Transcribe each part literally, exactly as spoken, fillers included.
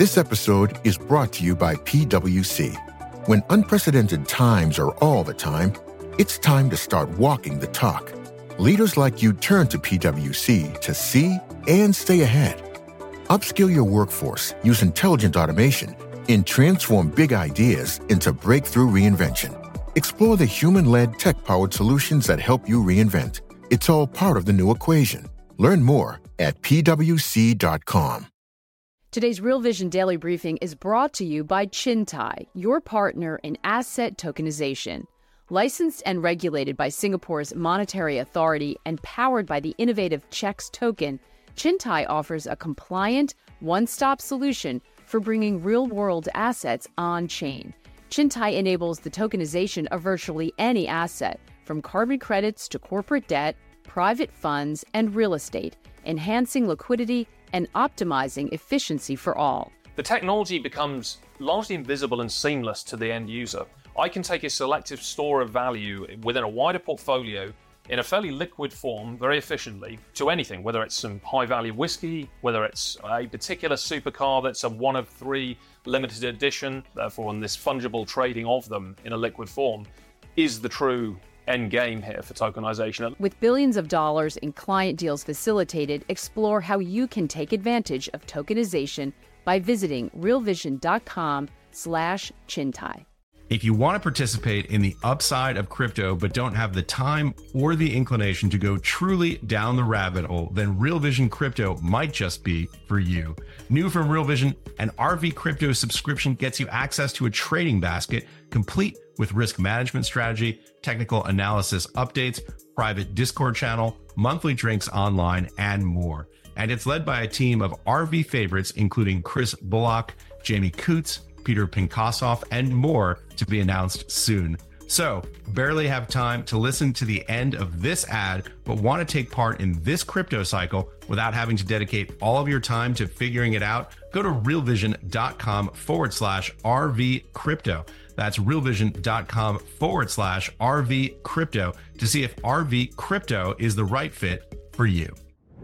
This episode is brought to you by P W C. When unprecedented times are all the time, it's time to start walking the talk. Leaders like you turn to P W C to see and stay ahead. Upskill your workforce, use intelligent automation, and transform big ideas into breakthrough reinvention. Explore the human-led, tech-powered solutions that help you reinvent. It's all part of the new equation. Learn more at P W C dot com. Today's Real Vision Daily Briefing is brought to you by Chintai, your partner in asset tokenization. Licensed and regulated by Singapore's Monetary Authority and powered by the innovative CHEX token, Chintai offers a compliant, one-stop solution for bringing real-world assets on-chain. Chintai enables the tokenization of virtually any asset, from carbon credits to corporate debt, private funds, and real estate, enhancing liquidity and optimizing efficiency for all. The technology becomes largely invisible and seamless to the end user. I can take a selective store of value within a wider portfolio in a fairly liquid form very efficiently to anything, whether it's some high-value whiskey, whether it's a particular supercar that's a one of three limited edition, therefore on this fungible trading of them in a liquid form is the true end game here for tokenization. With billions of dollars in client deals facilitated, explore how you can take advantage of tokenization by visiting realvision.com slash Chintai. If you want to participate in the upside of crypto but don't have the time or the inclination to go truly down the rabbit hole, then Real Vision Crypto might just be for you. New from Real Vision, an R V Crypto subscription gets you access to a trading basket complete with risk management strategy, technical analysis updates, private Discord channel, monthly drinks online, and more. And it's led by a team of R V favorites, including Chris Bullock, Jamie Coots, Peter Pinkossoff, and more to be announced soon. So, barely have time to listen to the end of this ad, but want to take part in this crypto cycle without having to dedicate all of your time to figuring it out? Go to realvision.com forward slash RV crypto. That's realvision.com forward slash RV crypto to see if R V crypto is the right fit for you.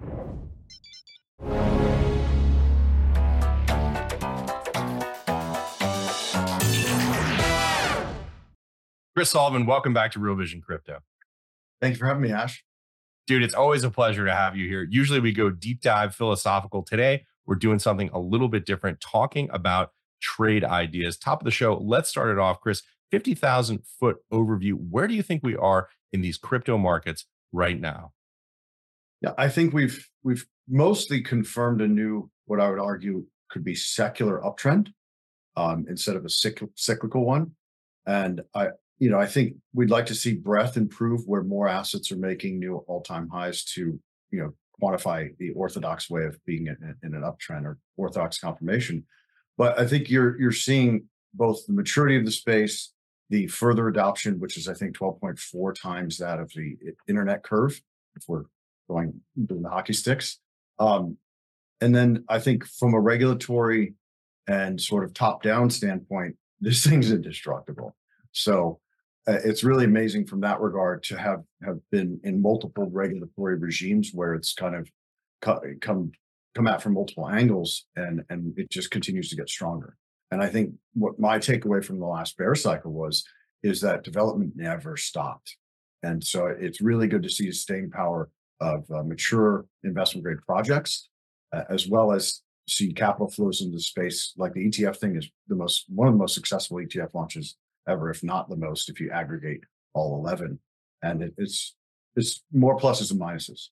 Chris Sullivan, welcome back to Real Vision Crypto. Thank you for having me, Ash. Dude, it's always a pleasure to have you here. Usually we go deep dive philosophical. Today, we're doing something a little bit different, talking about trade ideas. Top of the show, let's start it off, Chris. fifty thousand foot overview. Where do you think we are in these crypto markets right now? Yeah, I think we've we've mostly confirmed a new, what I would argue could be secular uptrend um, instead of a cycl- cyclical one. And I, you know, I think we'd like to see breadth improve where more assets are making new all-time highs to, you know, quantify the orthodox way of being in, in an uptrend or orthodox confirmation. But I think you're you're seeing both the maturity of the space, the further adoption, which is I think twelve point four times that of the internet curve, if we're going doing the hockey sticks. Um, and then I think from a regulatory and sort of top-down standpoint, this thing's indestructible. So uh, it's really amazing from that regard to have have been in multiple regulatory regimes where it's kind of co- come come at from multiple angles, and and it just continues to get stronger. And I think what my takeaway from the last bear cycle was is that development never stopped. And so it's really good to see the staying power of uh, mature investment grade projects, uh, as well as see capital flows into the space. Like the E T F thing is the most one of the most successful E T F launches ever, if not the most, if you aggregate all eleven. And it, it's it's more pluses and minuses.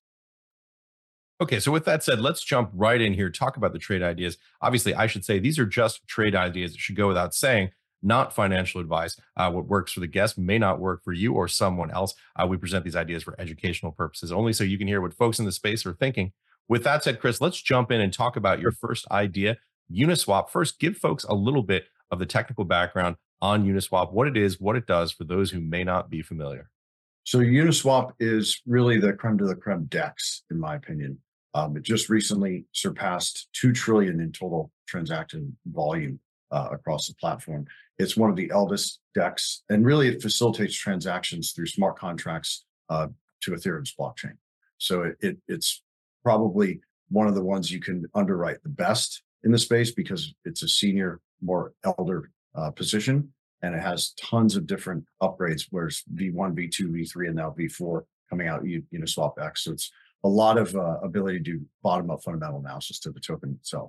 Okay, so with that said, let's jump right in here, talk about the trade ideas. Obviously, I should say these are just trade ideas. It should go without saying, not financial advice. Uh, what works for the guest may not work for you or someone else. Uh, we present these ideas for educational purposes only, so you can hear what folks in the space are thinking. With that said, Chris, let's jump in and talk about your first idea, Uniswap. First, give folks a little bit of the technical background on Uniswap, what it is, what it does for those who may not be familiar. So Uniswap is really the creme de la creme DEX, in my opinion. Um, it just recently surpassed two trillion in total transacted volume uh, across the platform. It's one of the eldest DEX, and really it facilitates transactions through smart contracts uh, to Ethereum's blockchain. So it, it, it's probably one of the ones you can underwrite the best in the space because it's a senior, more elder uh, position, and it has tons of different upgrades. Whereas V one, V two, V three, and now V four coming out, Uniswap X. So it's a lot of uh, ability to do bottom-up fundamental analysis to the token itself.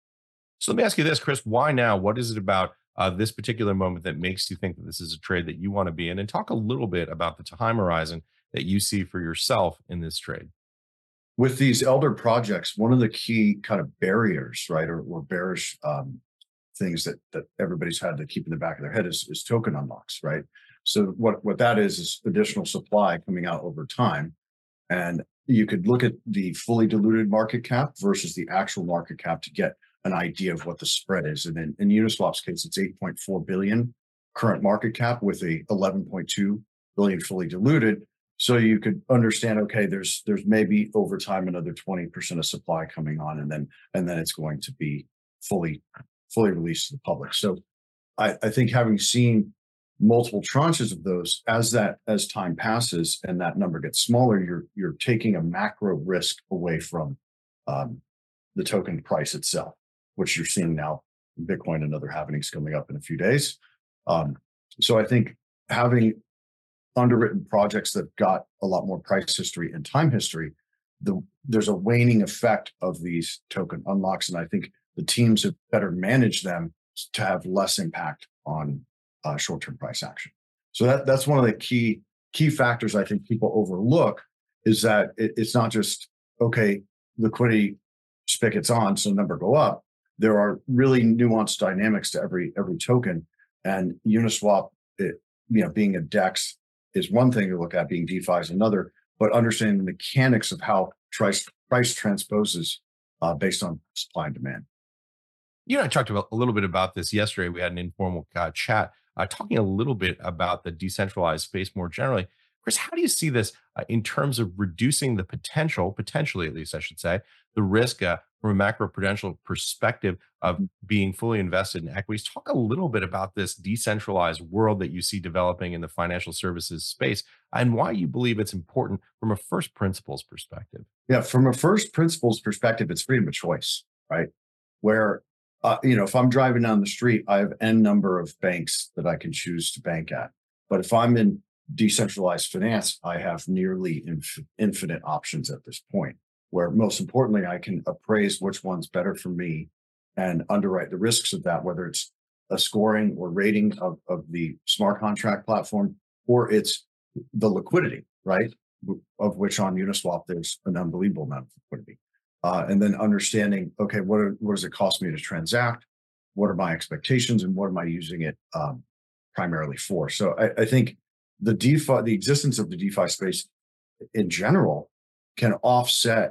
So let me ask you this, Chris, why now? What is it about uh, this particular moment that makes you think that this is a trade that you want to be in? And talk a little bit about the time horizon that you see for yourself in this trade. With these elder projects, one of the key kind of barriers, right, or, or bearish um, things that that everybody's had to keep in the back of their head is, is token unlocks, right? So what, what that is, is additional supply coming out over time. And you could look at the fully diluted market cap versus the actual market cap to get an idea of what the spread is. And in, in Uniswap's case, it's eight point four billion current market cap with a eleven point two billion fully diluted. So you could understand, okay, there's there's maybe over time another twenty percent of supply coming on, and then and then it's going to be fully fully released to the public. So I, I think having seen multiple tranches of those, as that as time passes and that number gets smaller, you're you're taking a macro risk away from um, the token price itself, which you're seeing now in Bitcoin and other happenings coming up in a few days. Um, so I think having underwritten projects that got a lot more price history and time history, the, there's a waning effect of these token unlocks. And I think the teams have better managed them to have less impact on uh, short-term price action. So that that's one of the key key factors I think people overlook, is that it, it's not just, okay, liquidity spigots on, so number go up. There are really nuanced dynamics to every every token. And Uniswap, it, you know, being a DEX is one thing to look at, being DeFi is another, but understanding the mechanics of how price, price transposes uh, based on supply and demand. You know, I talked about a little bit about this yesterday. We had an informal uh, chat uh, talking a little bit about the decentralized space more generally. Chris, how do you see this uh, in terms of reducing the potential, potentially at least I should say, the risk uh, from a macro-prudential perspective of being fully invested in equities? Talk a little bit about this decentralized world that you see developing in the financial services space and why you believe it's important from a first principles perspective. Yeah, from a first principles perspective, it's freedom of choice, right? Where, uh, you know, if I'm driving down the street, I have N number of banks that I can choose to bank at. But if I'm in decentralized finance, I have nearly inf- infinite options at this point, where most importantly, I can appraise which one's better for me and underwrite the risks of that, whether it's a scoring or rating of, of the smart contract platform, or it's the liquidity, right? Of which on Uniswap, there's an unbelievable amount of liquidity. Uh, and then understanding, okay, what, are, what does it cost me to transact? What are my expectations and what am I using it um, primarily for? So I, I think the DeFi, the existence of the DeFi space in general can offset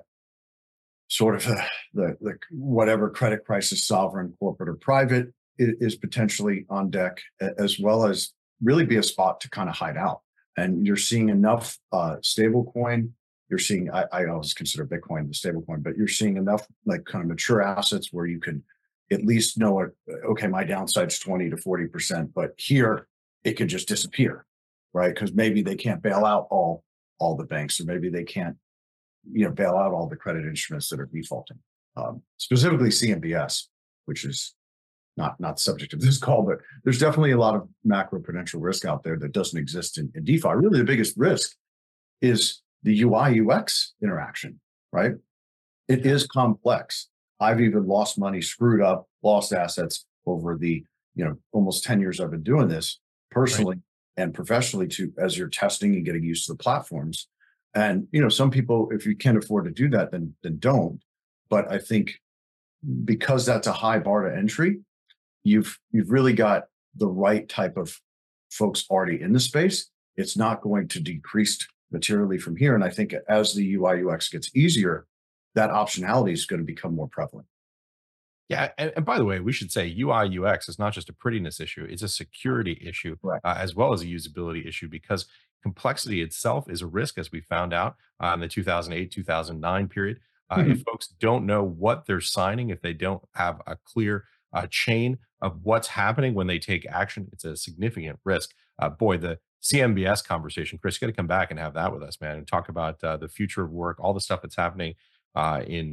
sort of the, the, the whatever credit crisis, sovereign, corporate, or private, is potentially on deck, as well as really be a spot to kind of hide out. And you're seeing enough uh, stable coin. You're seeing, I, I always consider Bitcoin the stable coin, but you're seeing enough like kind of mature assets where you can at least know it. Okay, my downside's twenty to forty percent, but here it could just disappear, right? Because maybe they can't bail out all all the banks, or maybe they can't, you know, bail out all the credit instruments that are defaulting. Um, specifically C M B S, which is not not subject of this call, but there's definitely a lot of macro prudential risk out there that doesn't exist in, in DeFi. Really, the biggest risk is the U I U X interaction, right? It is complex. I've even lost money, screwed up, lost assets over the, you know, almost ten years I've been doing this personally right. and professionally, to as you're testing and getting used to the platforms. And, you know, some people, if you can't afford to do that, then then don't. But I think because that's a high bar to entry, you've you've really got the right type of folks already in the space. It's not going to decrease materially from here. And I think as the U I U X gets easier, that optionality is going to become more prevalent. Yeah, and, and by the way, we should say U I U X is not just a prettiness issue; it's a security issue Right. uh, as well as a usability issue, because complexity itself is a risk, as we found out uh, in the two thousand eight, two thousand nine period. Uh, Mhm. If folks don't know what they're signing, if they don't have a clear uh, chain of what's happening when they take action, it's a significant risk. Uh, boy, the C M B S conversation, Chris, you got to come back and have that with us, man, and talk about uh, the future of work, all the stuff that's happening uh, in uh,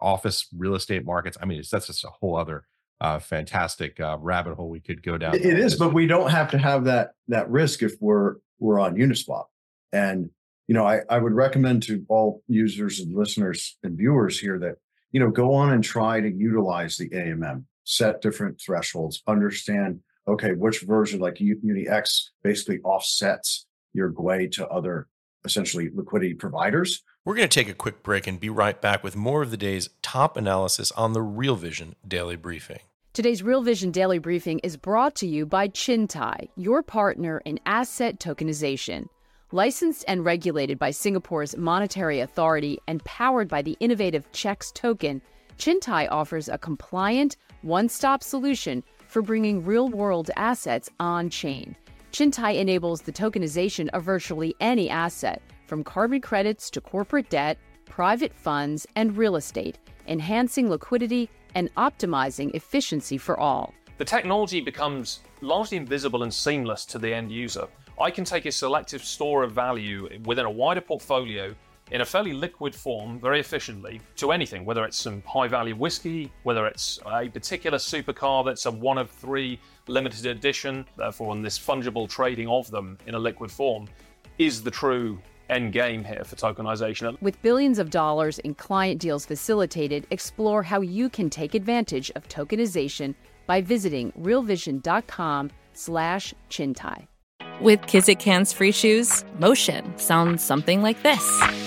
office real estate markets. I mean, it's, that's just a whole other uh, fantastic uh, rabbit hole we could go down. It is, but we don't have to have that that risk if we're we're on Uniswap. And you know, I, I would recommend to all users and listeners and viewers here that, you know, go on and try to utilize the A M M, set different thresholds, understand, okay, which version like UniX basically offsets your G U I to other essentially liquidity providers. We're going to take a quick break and be right back with more of the day's top analysis on the Real Vision Daily Briefing. Today's Real Vision Daily Briefing is brought to you by Chintai, your partner in asset tokenization. Licensed and regulated by Singapore's Monetary Authority and powered by the innovative CHEX token, Chintai offers a compliant, one-stop solution for bringing real-world assets on-chain. Chintai enables the tokenization of virtually any asset, from carbon credits to corporate debt, private funds, and real estate, enhancing liquidity and optimizing efficiency for all. The technology becomes largely invisible and seamless to the end user. I can take a selective store of value within a wider portfolio in a fairly liquid form very efficiently to anything, whether it's some high-value whiskey, whether it's a particular supercar that's a one of three limited edition, therefore in this fungible trading of them in a liquid form is the true end game here for tokenization. With billions of dollars in client deals facilitated, explore how you can take advantage of tokenization by visiting realvision.com slash Chintai. With Kizik hands-free shoes, motion sounds something like this.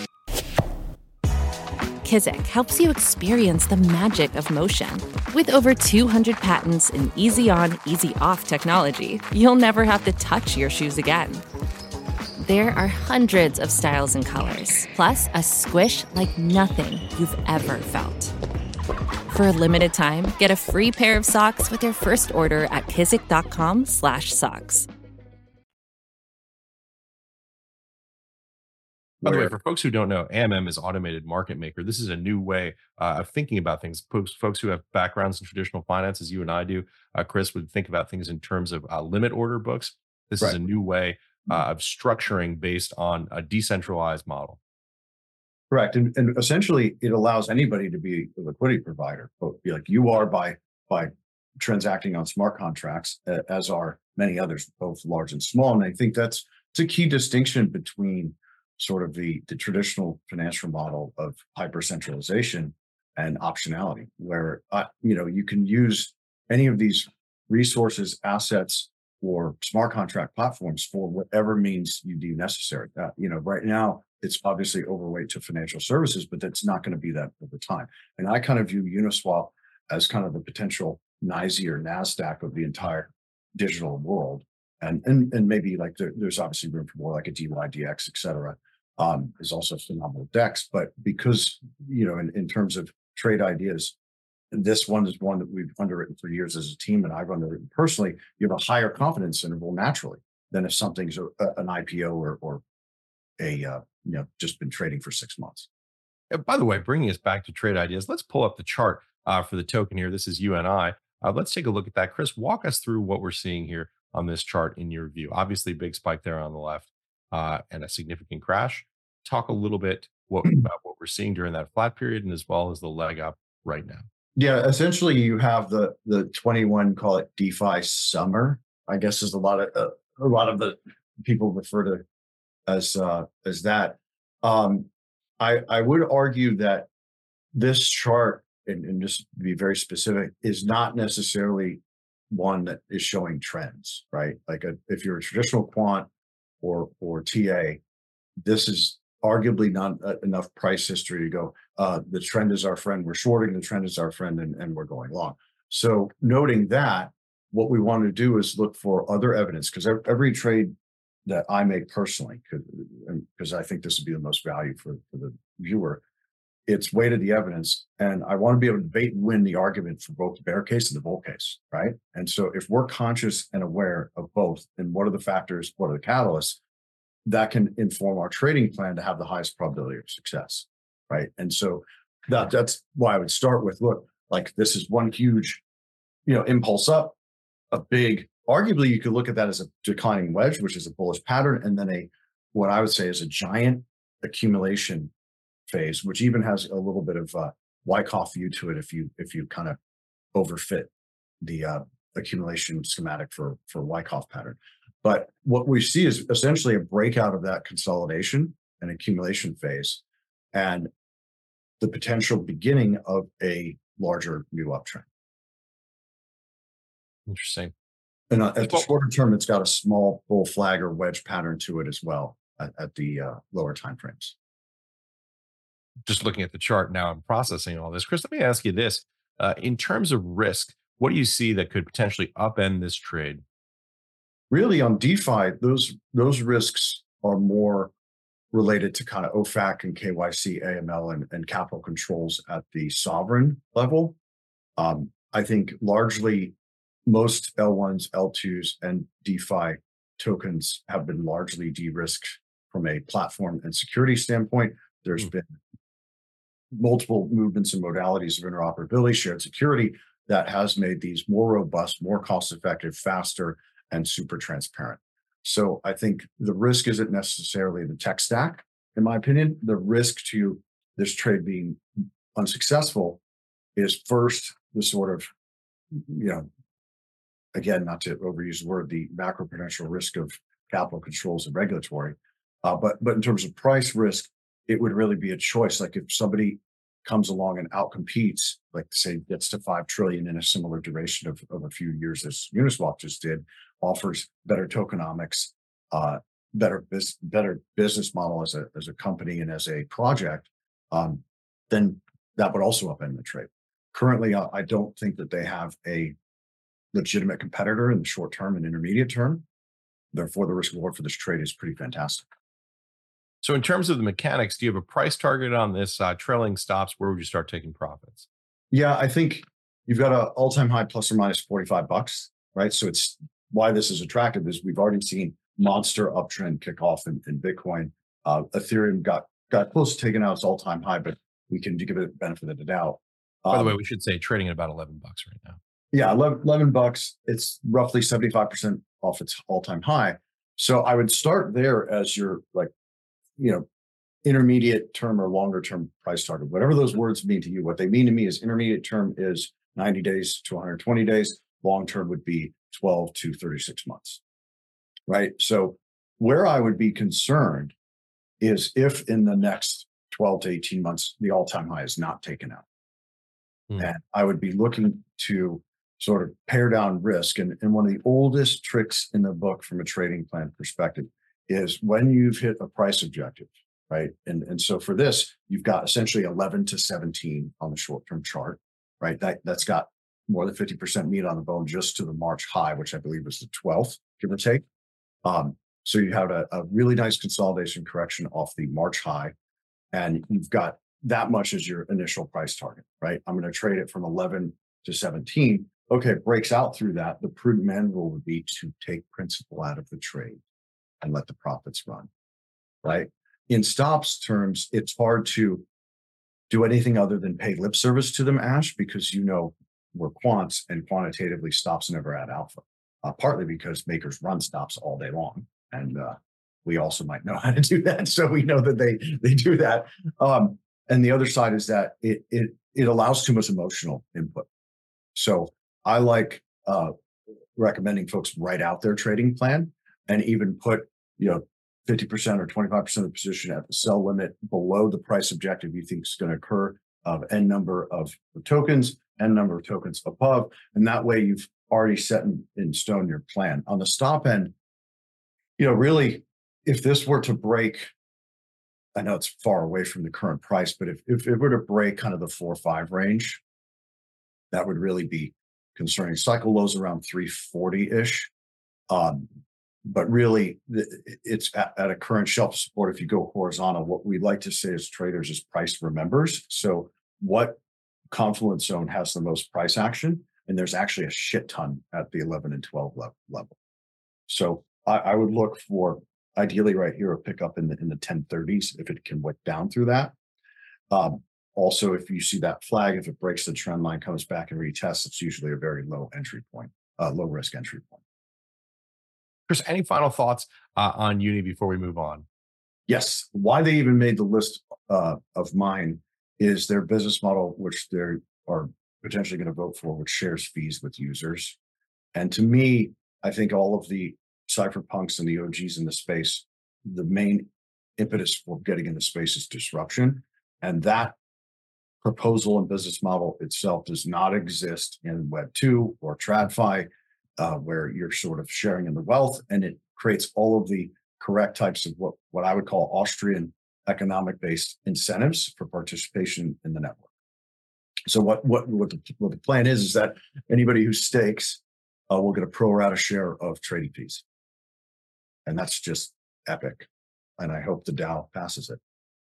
Kizik helps you experience the magic of motion. With over two hundred patents and easy-on, easy-off technology, you'll never have to touch your shoes again. There are hundreds of styles and colors, plus a squish like nothing you've ever felt. For a limited time, get a free pair of socks with your first order at kizik.com slash socks. By the way, for folks who don't know, A M M is Automated Market Maker. This is a new way uh, of thinking about things. Folks, folks who have backgrounds in traditional finance, as you and I do, uh, Chris, would think about things in terms of uh, limit order books. This right. is a new way uh, of structuring based on a decentralized model. Correct. And, and essentially, it allows anybody to be a liquidity provider, but be like you are by, by transacting on smart contracts, uh, as are many others, both large and small. And I think that's it's a key distinction between sort of the, the traditional financial model of hyper-centralization and optionality, where uh, you know you can use any of these resources, assets, or smart contract platforms for whatever means you deem necessary. Uh, you know, right now it's obviously overweight to financial services, but that's not going to be that over time. And I kind of view Uniswap as kind of the potential NYSE or NASDAQ of the entire digital world. And, and, and maybe like there, there's obviously room for more like a D Y D X, et cetera. Um, is also phenomenal DEX. But because, you know, in, in terms of trade ideas, this one is one that we've underwritten for years as a team, and I've underwritten personally, you have a higher confidence interval naturally than if something's a, a, an I P O or, or a, uh, you know, just been trading for six months. And by the way, bringing us back to trade ideas, let's pull up the chart uh, for the token here. This is U N I. Uh, let's take a look at that. Chris, walk us through what we're seeing here on this chart in your view. Obviously, big spike there on the left uh, and a significant crash. Talk a little bit what, about what we're seeing during that flat period and as well as the leg up right now. Yeah, essentially you have the the twenty-one, call it DeFi summer, I guess is a lot of uh, a lot of the people refer to as uh, as that. Um, I I would argue that this chart, and, and just to be very specific, is not necessarily one that is showing trends, right? Like a, if you're a traditional quant or or T A, this is arguably not uh, enough price history to go, uh, the trend is our friend, we're shorting, the trend is our friend, and, and we're going long. So noting that, what we want to do is look for other evidence, because every trade that I make personally, because I think this would be the most value for, for the viewer, it's weighted the evidence, and I want to be able to debate and win the argument for both the bear case and the bull case, right? And so if we're conscious and aware of both, and what are the factors, what are the catalysts, that can inform our trading plan to have the highest probability of success, right? And so that that's why I would start with, look, like this is one huge, you know, impulse up, a big, arguably you could look at that as a declining wedge, which is a bullish pattern, and then a, what I would say is a giant accumulation phase, which even has a little bit of uh, Wyckoff view to it if you if you kind of overfit the uh, accumulation schematic for for Wyckoff pattern. But what we see is essentially a breakout of that consolidation and accumulation phase, and the potential beginning of a larger new uptrend. Interesting. And uh, at the shorter term, it's got a small bull flag or wedge pattern to it as well at, at the uh, lower time frames. Just looking at the chart now and processing all this, Chris, let me ask you this. Uh, in terms of risk, what do you see that could potentially upend this trade? Really, on DeFi, those those risks are more related to kind of O F A C and K Y C, A M L, and, and capital controls at the sovereign level. Um, I think largely most L ones, L twos, and DeFi tokens have been largely de-risked from a platform and security standpoint. There's mm. been multiple movements and modalities of interoperability, shared security, that has made these more robust, more cost-effective, faster, and super transparent. So I think the risk isn't necessarily the tech stack, in my opinion. The risk to this trade being unsuccessful is first the sort of, you know, again, not to overuse the word, the macroprudential risk of capital controls and regulatory, uh, but but in terms of price risk, it would really be a choice. Like if somebody comes along and outcompetes, like say gets to five trillion in a similar duration of, of a few years as Uniswap just did, offers better tokenomics, uh, better bis- better business model as a as a company and as a project, um, then that would also upend the trade. Currently, uh, I don't think that they have a legitimate competitor in the short term and intermediate term. Therefore, the risk reward for this trade is pretty fantastic. So in terms of the mechanics, do you have a price target on this uh, trailing stops? Where would you start taking profits? Yeah, I think you've got an all-time high plus or minus forty-five bucks, right? So it's why this is attractive is we've already seen monster uptrend kick off in, in Bitcoin. Uh, Ethereum got got close to taking out its all-time high, but we can give it the benefit of the doubt. Um, By the way, we should say trading at about eleven bucks right now. Yeah, eleven, eleven bucks. It's roughly seventy-five percent off its all-time high. So I would start there as your like, you know, intermediate term or longer term price target, whatever those words mean to you. What they mean to me is intermediate term is ninety days to one hundred twenty days. Long term would be twelve to thirty-six months, right? So where I would be concerned is if in the next twelve to eighteen months, the all-time high is not taken out. Hmm. And I would be looking to sort of pare down risk. And, and one of the oldest tricks in the book from a trading plan perspective is when you've hit a price objective, right? And, and so for this, you've got essentially eleven to seventeen on the short-term chart, right? That, that's got more than fifty percent meat on the bone just to the March high, which I believe was the twelfth, give or take. Um, so you have a, a really nice consolidation correction off the March high, and you've got that much as your initial price target, right? I'm going to trade it from eleven to seventeen. Okay, it breaks out through that. The prudent man rule would be to take principal out of the trade and let the profits run, right? In stops terms, it's hard to do anything other than pay lip service to them, Ash, because you know we're quants and quantitatively stops never add alpha, uh, partly because makers run stops all day long. And uh, we also might know how to do that. So we know that they they do that. Um, and the other side is that it it it allows too much emotional input. So I like uh, recommending folks write out their trading plan and even put, you know, fifty percent or twenty-five percent of the position at the sell limit below the price objective you think is going to occur of n number of tokens, n number of tokens above. And that way you've already set in, in stone your plan. On the stop end, you know, really, if this were to break, I know it's far away from the current price, but if, if it were to break kind of the four or five range, that would really be concerning. Cycle lows around three forty-ish. Um, but really, it's at, at a current shelf support. If you go horizontal, what we like to say as traders is price remembers. So what confluence zone has the most price action? And there's actually a shit ton at the eleven and twelve level. So I, I would look for, ideally right here, a pickup in the in the ten thirties if it can wick down through that. Um, also, if you see that flag, if it breaks the trend line, comes back and retests, it's usually a very low entry point, uh, low risk entry point. Chris, any final thoughts uh, on Uni before we move on? Yes. Why they even made the list uh, of mine is their business model, which they are potentially going to vote for, which shares fees with users. And to me, I think all of the cypherpunks and the O Gs in the space, the main impetus for getting into space is disruption. And that proposal and business model itself does not exist in Web two or TradFi, uh, where you're sort of sharing in the wealth, and it creates all of the correct types of what, what I would call Austrian economic-based incentives for participation in the network. So what what what the, what the plan is is that anybody who stakes uh, will get a pro rata share of trading fees, and that's just epic. And I hope the DAO passes it.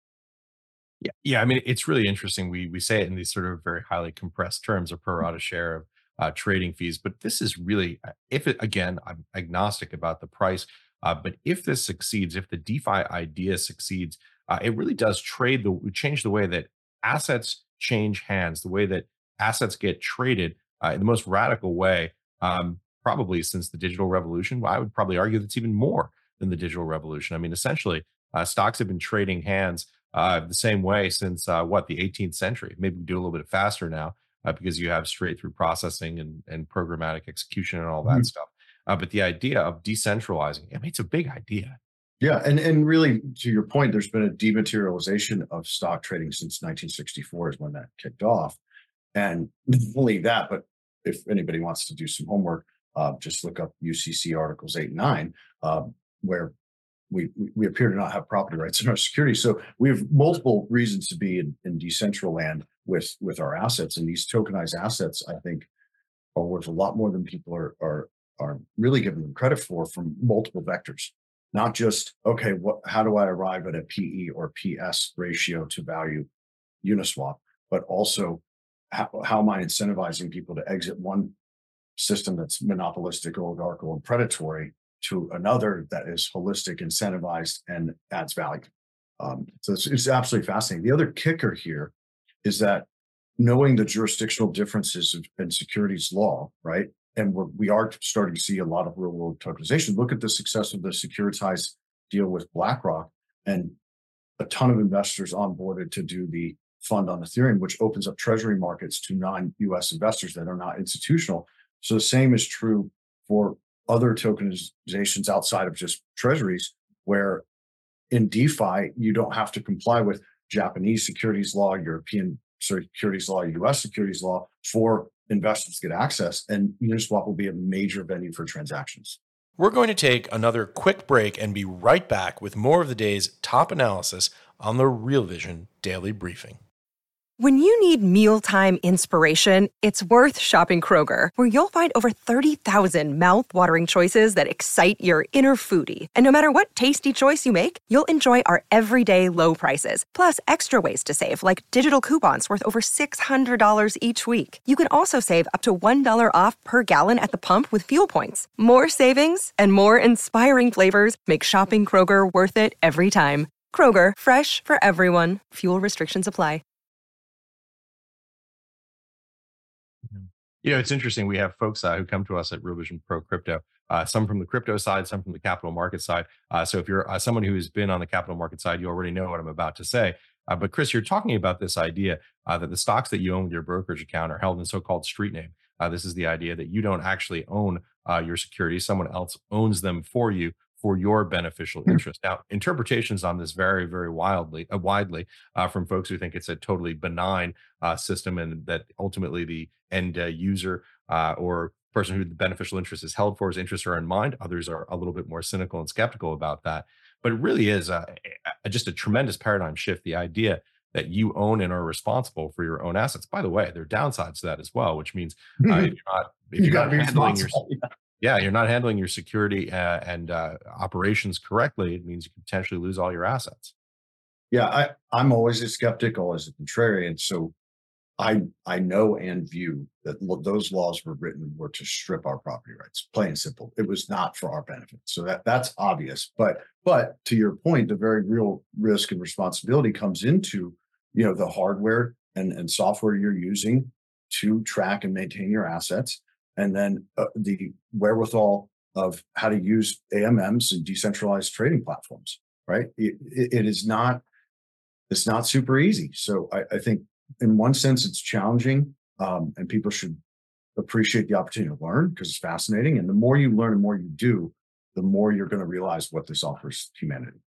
Yeah, yeah. I mean, it's really interesting. We we say it in these sort of very highly compressed terms, a pro rata share of uh, trading fees. But this is really, uh, if it again, I'm agnostic about the price. Uh, but if this succeeds, if the DeFi idea succeeds, uh, it really does trade the change the way that assets change hands, the way that assets get traded uh, in the most radical way, um, probably since the digital revolution. I would probably argue that's even more than the digital revolution. I mean, essentially, uh, stocks have been trading hands uh, the same way since uh, what, the eighteenth century. Maybe we do a little bit faster now uh, because you have straight through processing and, and programmatic execution and all that mm-hmm. stuff. Uh, but the idea of decentralizing, I mean, it's a big idea. Yeah, and, and really, to your point, there's been a dematerialization of stock trading since nineteen sixty-four is when that kicked off. And not only that, but if anybody wants to do some homework, uh, just look up U C C Articles eight and nine, uh, where we, we appear to not have property rights in our securities. So we have multiple reasons to be in, in decentral land with, with our assets. And these tokenized assets, I think, are worth a lot more than people are, are, are really giving them credit for from multiple vectors. Not just, okay, what? How do I arrive at a P E or P S ratio to value Uniswap, but also how, how am I incentivizing people to exit one system that's monopolistic, oligarchical, and predatory to another that is holistic, incentivized, and adds value. Um, so it's, it's absolutely fascinating. The other kicker here is that knowing the jurisdictional differences in securities law, right? And we're, we are starting to see a lot of real world tokenization. Look at the success of the securitized deal with BlackRock and a ton of investors onboarded to do the fund on Ethereum, which opens up treasury markets to non-U S investors that are not institutional. So the same is true for other tokenizations outside of just treasuries, where in DeFi, you don't have to comply with Japanese securities law, European securities law, U S securities law for investors to get access, and Uniswap will be a major venue for transactions. We're going to take another quick break and be right back with more of the day's top analysis on the Real Vision Daily Briefing. When you need mealtime inspiration, it's worth shopping Kroger, where you'll find over thirty thousand mouth-watering choices that excite your inner foodie. And no matter what tasty choice you make, you'll enjoy our everyday low prices, plus extra ways to save, like digital coupons worth over six hundred dollars each week. You can also save up to one dollar off per gallon at the pump with fuel points. More savings and more inspiring flavors make shopping Kroger worth it every time. Kroger, fresh for everyone. Fuel restrictions apply. You know, it's interesting. We have folks uh, who come to us at Real Vision Pro Crypto, uh, some from the crypto side, some from the capital market side. Uh, so if you're uh, someone who's been on the capital market side, you already know what I'm about to say. Uh, but Chris, you're talking about this idea uh, that the stocks that you own with your brokerage account are held in so-called street name. Uh, this is the idea that you don't actually own uh, your securities. Someone else owns them for you for your beneficial interest. Now, interpretations on this vary very wildly, uh, widely uh, from folks who think it's a totally benign uh, system and that ultimately the end uh, user uh, or person who the beneficial interest is held for his interests are in mind. Others are a little bit more cynical and skeptical about that. But it really is a, a, just a tremendous paradigm shift, the idea that you own and are responsible for your own assets. By the way, there are downsides to that as well, which means uh, if you're not, if you you're not handling your yeah. Yeah, you're not handling your security uh, and uh, operations correctly. It means you could potentially lose all your assets. Yeah, I, I'm always a skeptic, always a contrarian. So I I know and view that lo- those laws were written were to strip our property rights, plain and simple. It was not for our benefit. So that that's obvious. But but to your point, the very real risk and responsibility comes into, you know, the hardware and, and software you're using to track and maintain your assets. And then uh, the wherewithal of how to use A M Ms and decentralized trading platforms, right? It, it is not it's not super easy. So I, I think in one sense it's challenging, um, and people should appreciate the opportunity to learn because it's fascinating. And the more you learn, the more you do, the more you're going to realize what this offers humanity.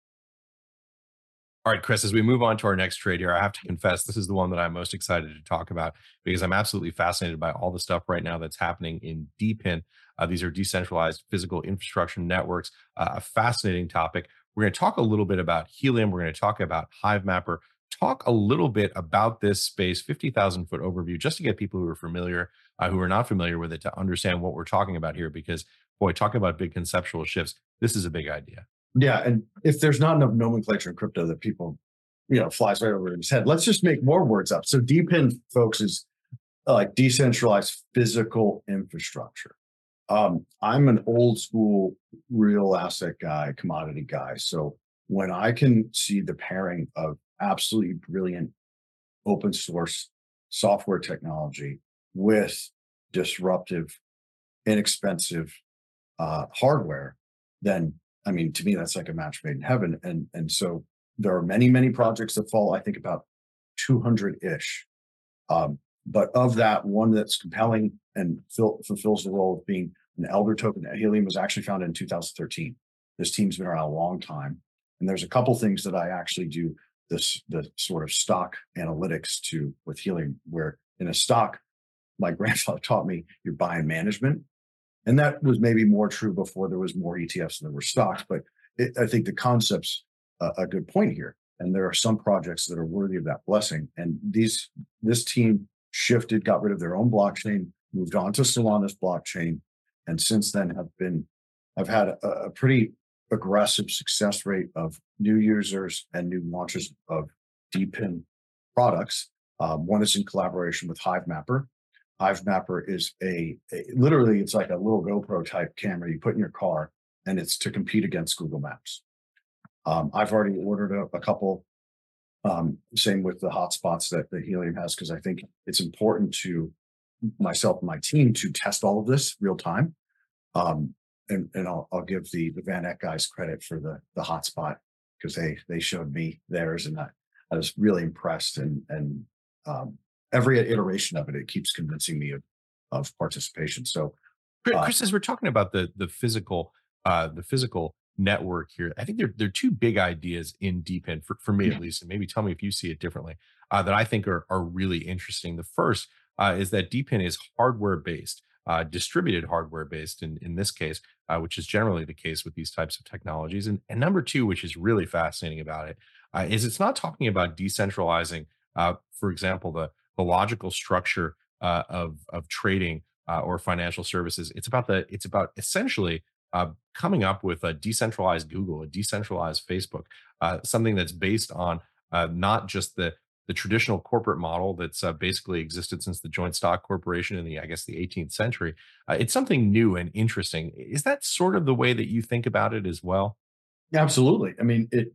All right, Chris, as we move on to our next trade here, I have to confess, this is the one that I'm most excited to talk about because I'm absolutely fascinated by all the stuff right now that's happening in D P I N. Uh, these are decentralized physical infrastructure networks, uh, a fascinating topic. We're going to talk a little bit about Helium. We're going to talk about Hivemapper, talk a little bit about this space, fifty thousand foot overview, just to get people who are familiar, uh, who are not familiar with it, to understand what we're talking about here. Because, boy, talking about big conceptual shifts, this is a big idea. Yeah, and if there's not enough nomenclature in crypto that people, you know, flies right over his head, let's just make more words up. So D P I N, folks, is like decentralized physical infrastructure. Um, I'm an old school real asset guy, commodity guy. So when I can see the pairing of absolutely brilliant open source software technology with disruptive, inexpensive uh, hardware, then I mean, to me, that's like a match made in heaven. And, and so there are many, many projects that fall, I think about two hundred ish. Um, but of that, one that's compelling and fill, fulfills the role of being an elder token. Helium was actually founded in two thousand thirteen. This team's been around a long time. And there's a couple things that I actually do this, the sort of stock analytics to with Helium, where in a stock, my grandfather taught me you're buying management. And that was maybe more true before there was more E T Fs than there were stocks. But it, I think the concept's a, a good point here. And there are some projects that are worthy of that blessing. And these this team shifted, got rid of their own blockchain, moved on to Solana's blockchain, and since then have been have had a, a pretty aggressive success rate of new users and new launches of D P I N products. Um, one is in collaboration with Hivemapper. Hivemapper is a, a literally it's like a little GoPro type camera you put in your car, and it's to compete against Google Maps. Um, I've already ordered a, a couple. Um, same with the hotspots that the Helium has, because I think it's important to myself and my team to test all of this real time. Um, and and I'll, I'll give the the Van Eck guys credit for the the hotspot, because they they showed me theirs, and I, I was really impressed. And and um, every iteration of it, it keeps convincing me of, of participation. So, uh, Chris, as we're talking about the the physical uh, the physical network here, I think there there are two big ideas in D P I N for, for me yeah. at least, and maybe tell me if you see it differently, uh, that I think are are really interesting. The first uh, is that D P I N is hardware based, uh, distributed hardware based in in this case, uh, which is generally the case with these types of technologies. And and number two, which is really fascinating about it, uh, is it's not talking about decentralizing, uh, for example, the the logical structure uh, of of trading uh, or financial services. It's about the it's about essentially uh, coming up with a decentralized Google, a decentralized Facebook, uh, something that's based on uh, not just the the traditional corporate model that's uh, basically existed since the joint stock corporation in the, I guess, the eighteenth century. Uh, it's something new and interesting. Is that sort of the way that you think about it as well? Absolutely. I mean, it.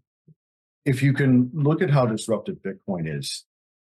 If you can look at how disruptive Bitcoin is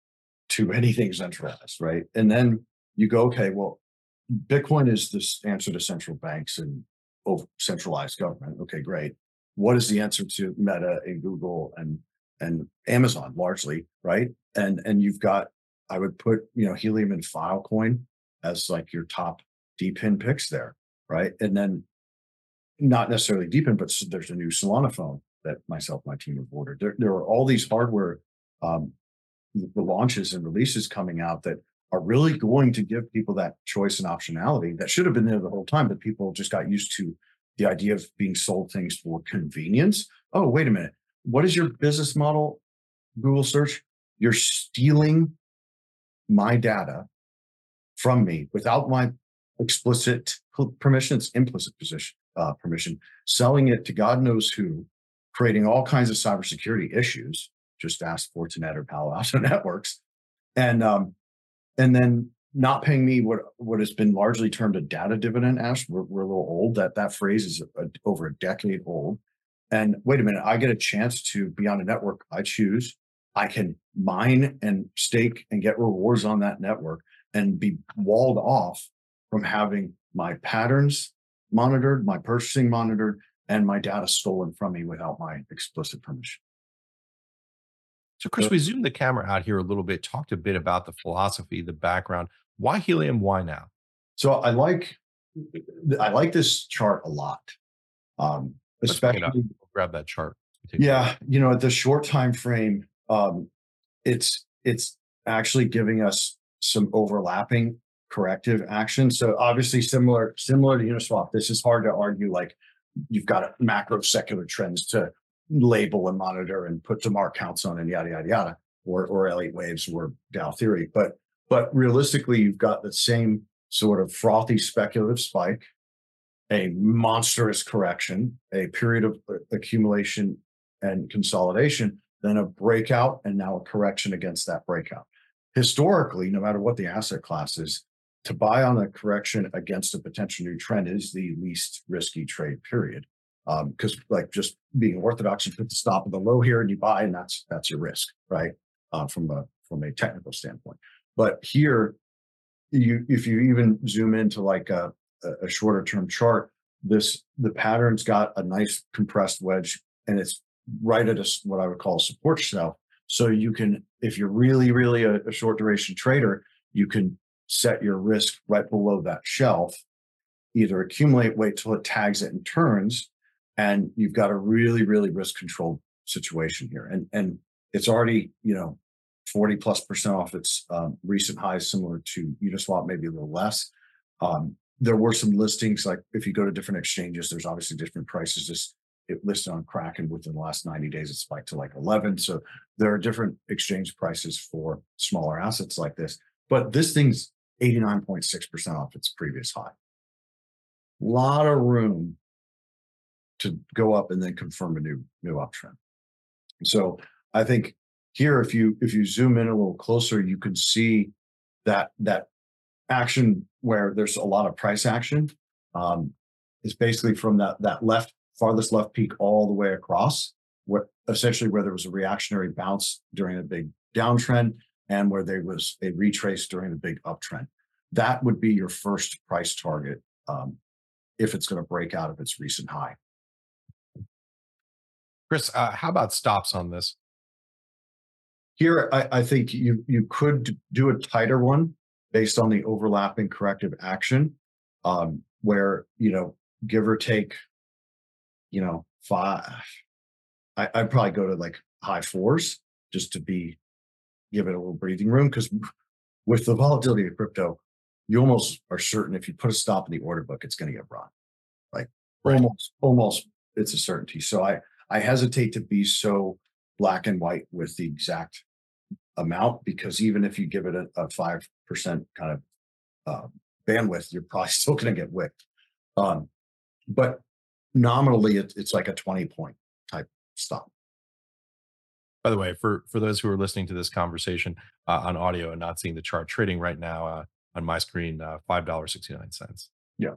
to anything centralized, right? And then you go, okay, well, Bitcoin is this answer to central banks and over centralized government. Okay, great. What is the answer to Meta and Google and and Amazon largely, right? And and you've got, I would put, you know, Helium and Filecoin as like your top D P I N picks there, right? And then not necessarily D P I N, but there's a new Solana phone that myself, my team have ordered. There, there are all these hardware um, the launches and releases coming out that are really going to give people that choice and optionality that should have been there the whole time, but people just got used to the idea of being sold things for convenience. Oh, wait a minute. What is your business model? Google search. You're stealing my data from me without my explicit permission. It's implicit position, uh, permission, selling it to God knows who, creating all kinds of cybersecurity issues. Just ask Fortinet or Palo Alto Networks, and um, and then not paying me what what has been largely termed a data dividend. Ash, we're, we're a little old. That that phrase is a, a, over a decade old. And wait a minute, I get a chance to be on a network I choose. I can mine and stake and get rewards on that network and be walled off from having my patterns monitored, my purchasing monitored, and my data stolen from me without my explicit permission. So, Chris, we zoomed the camera out here a little bit, talked a bit about the philosophy, the background. Why helium? Why now? So I like I like this chart a lot, um, Let's bring it especially up. We'll grab that chart. Take a look. yeah. You know, at the short time frame, um, it's it's actually giving us some overlapping corrective action. So obviously, similar similar to Uniswap, this is hard to argue. Like you've got macro secular trends to label and monitor and put DeMar counts on and yada yada yada, or or Elliott waves or Dow theory. But but realistically, you've got the same sort of frothy speculative spike, a monstrous correction, a period of accumulation and consolidation, then a breakout, and now a correction against that breakout. Historically, no matter what the asset class is, to buy on a correction against a potential new trend is the least risky trade period. Because um, like just being orthodox, you put the stop at the low here and you buy, and that's that's your risk, right? Uh, from a from a technical standpoint. But here, you if you even zoom into like a, a shorter term chart, this the pattern's got a nice compressed wedge, and it's right at a what I would call a support shelf. So you can, if you're really really a, a short duration trader, you can set your risk right below that shelf, either accumulate, wait till it tags it and turns, and you've got a really really risk controlled situation here. And and it's already, you know, forty plus percent off its um, recent highs, similar to Uniswap, maybe a little less. Um, there were some listings, like if you go to different exchanges, there's obviously different prices. This it listed on Kraken within the last ninety days, it spiked to like eleven. So there are different exchange prices for smaller assets like this. But this thing's eighty-nine point six percent off its previous high. A lot of room to go up and then confirm a new new uptrend. So I think here, if you if you zoom in a little closer, you can see that that action where there's a lot of price action um, is basically from that that left farthest left peak all the way across, where essentially where there was a reactionary bounce during a big downtrend and where there was a retrace during a big uptrend. That would be your first price target um, if it's going to break out of its recent high. Chris, uh, how about stops on this? Here, I, I think you you could do a tighter one based on the overlapping corrective action, um, where, you know, give or take, you know, five. I, I'd probably go to like high fours just to be give it a little breathing room, because with the volatility of crypto, you almost are certain if you put a stop in the order book, it's going to get run. Like right. almost, almost, it's a certainty. So I I hesitate to be so black and white with the exact amount, because even if you give it a, a five percent kind of uh, bandwidth, you're probably still going to get wicked. Um, but nominally, it, it's like a twenty point type stop. By the way, for for those who are listening to this conversation uh, on audio and not seeing the chart, trading right now uh, on my screen, uh, five dollars and sixty-nine cents. Yeah.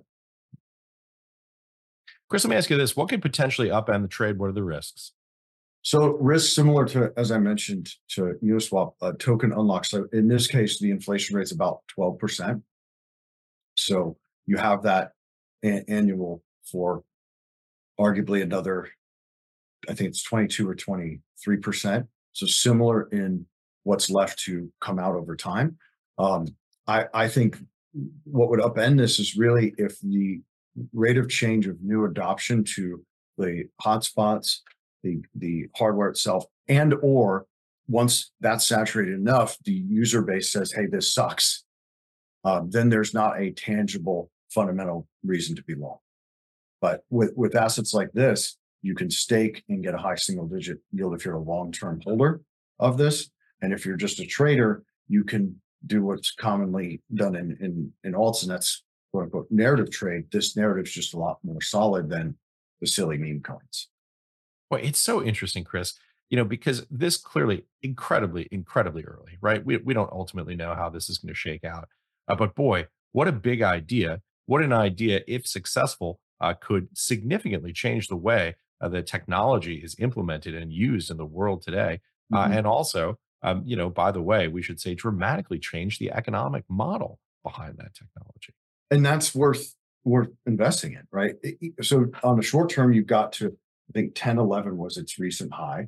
Chris, let me ask you this. What could potentially upend the trade? What are the risks? So risks similar to, as I mentioned, to Uniswap, uh, token unlock. So in this case, the inflation rate's about twelve percent. So you have that a- annual for arguably another, I think it's twenty-two or twenty-three percent. So similar in what's left to come out over time. Um, I, I think what would upend this is really if the rate of change of new adoption to the hotspots, the the hardware itself, and or once that's saturated enough, the user base says, hey, this sucks. Um, then there's not a tangible fundamental reason to be long. But with, with assets like this, you can stake and get a high single digit yield if you're a long-term holder of this. And if you're just a trader, you can do what's commonly done in, in, in alts, and that's quote unquote narrative trade. This narrative is just a lot more solid than the silly meme coins. Well, it's so interesting, Chris, you know, because this clearly incredibly, incredibly early, right? We, we don't ultimately know how this is going to shake out. Uh, but boy, what a big idea. What an idea, if successful, uh, could significantly change the way uh, the technology is implemented and used in the world today. Uh, Mm-hmm. and also, um, you know, by the way, we should say dramatically change the economic model behind that technology. And that's worth worth investing in, right? It- it- so on the short term, you've got to, I think ten eleven was its recent high.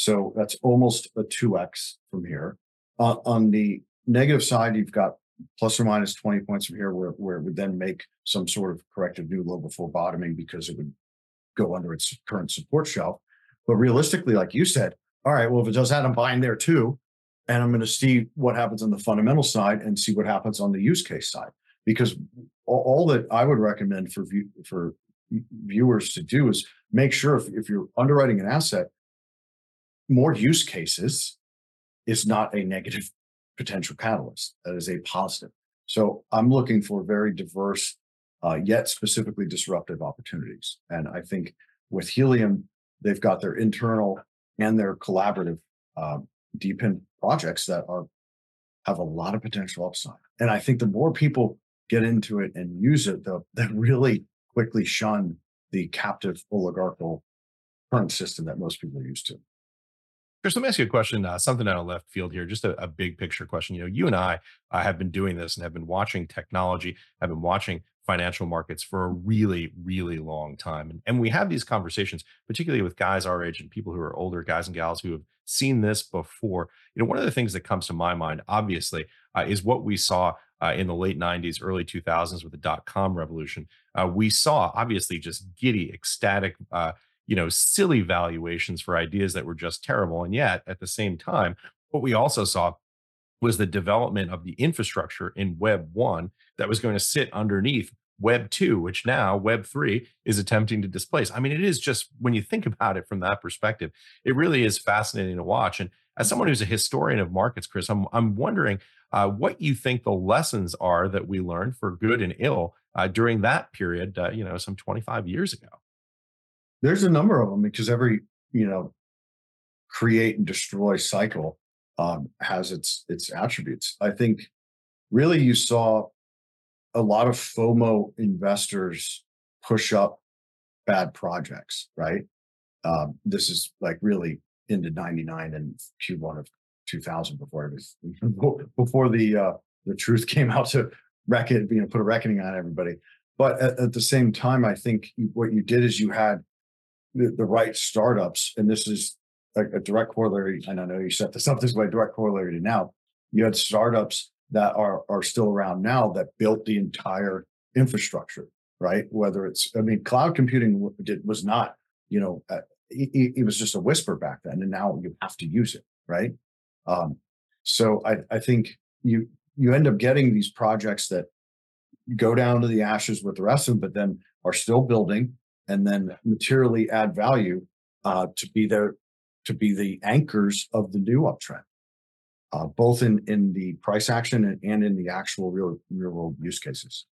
So that's almost a two X from here. Uh, on the negative side, you've got plus or minus twenty points from here, where, where it would then make some sort of corrective new low before bottoming because it would go under its current support shelf. But realistically, like you said, all right, well, if it does that, I'm buying there too. And I'm going to see what happens on the fundamental side and see what happens on the use case side. Because all, all that I would recommend for view, for viewers to do is make sure if, if you're underwriting an asset, more use cases is not a negative potential catalyst. That is a positive. So I'm looking for very diverse, uh, yet specifically disruptive opportunities. And I think with Helium, they've got their internal and their collaborative uh, deepened projects that are have a lot of potential upside. And I think the more people get into it and use it, they'll, they'll really quickly shun the captive oligarchical current system that most people are used to. Chris, let me ask you a question, uh, something out of left field here, just a, a big picture question. You know, you and I uh, have been doing this and have been watching technology, have been watching financial markets for a really, really long time. And, and we have these conversations, particularly with guys our age and people who are older, guys and gals who have seen this before. You know, one of the things that comes to my mind, obviously, uh, is what we saw uh, in the late nineties, early two thousands with the dot-com revolution. Uh, we saw, obviously, just giddy, ecstatic, uh, you know, silly valuations for ideas that were just terrible. And yet, at the same time, what we also saw was the development of the infrastructure in Web one that was going to sit underneath Web two, which now Web three is attempting to displace. I mean, it is just, when you think about it from that perspective, it really is fascinating to watch. And as someone who's a historian of markets, Chris, I'm, I'm wondering uh, what you think the lessons are that we learned, for good and ill, uh, during that period, uh, you know, some twenty-five years ago. There's a number of them, because every, you know, create and destroy cycle um, has its its attributes. I think really you saw a lot of FOMO investors push up bad projects, right? Um, this is like really into ninety-nine and Q one of two thousand, before it was, before the uh, the truth came out to wreck it, you know, put a reckoning on everybody. But at, at the same time, I think what you did is you had the, the right startups, and this is a, a direct corollary. And I know you set this up this way, direct corollary to now. You had startups that are are still around now that built the entire infrastructure, right? Whether it's, I mean, cloud computing did, was not, you know, uh, it, it was just a whisper back then, and now you have to use it, right? Um, so I, I think you you end up getting these projects that go down to the ashes with the rest of them, but then are still building and then materially add value uh, to be there, to be the anchors of the new uptrend, uh, both in in the price action and, and in the actual real real world use cases.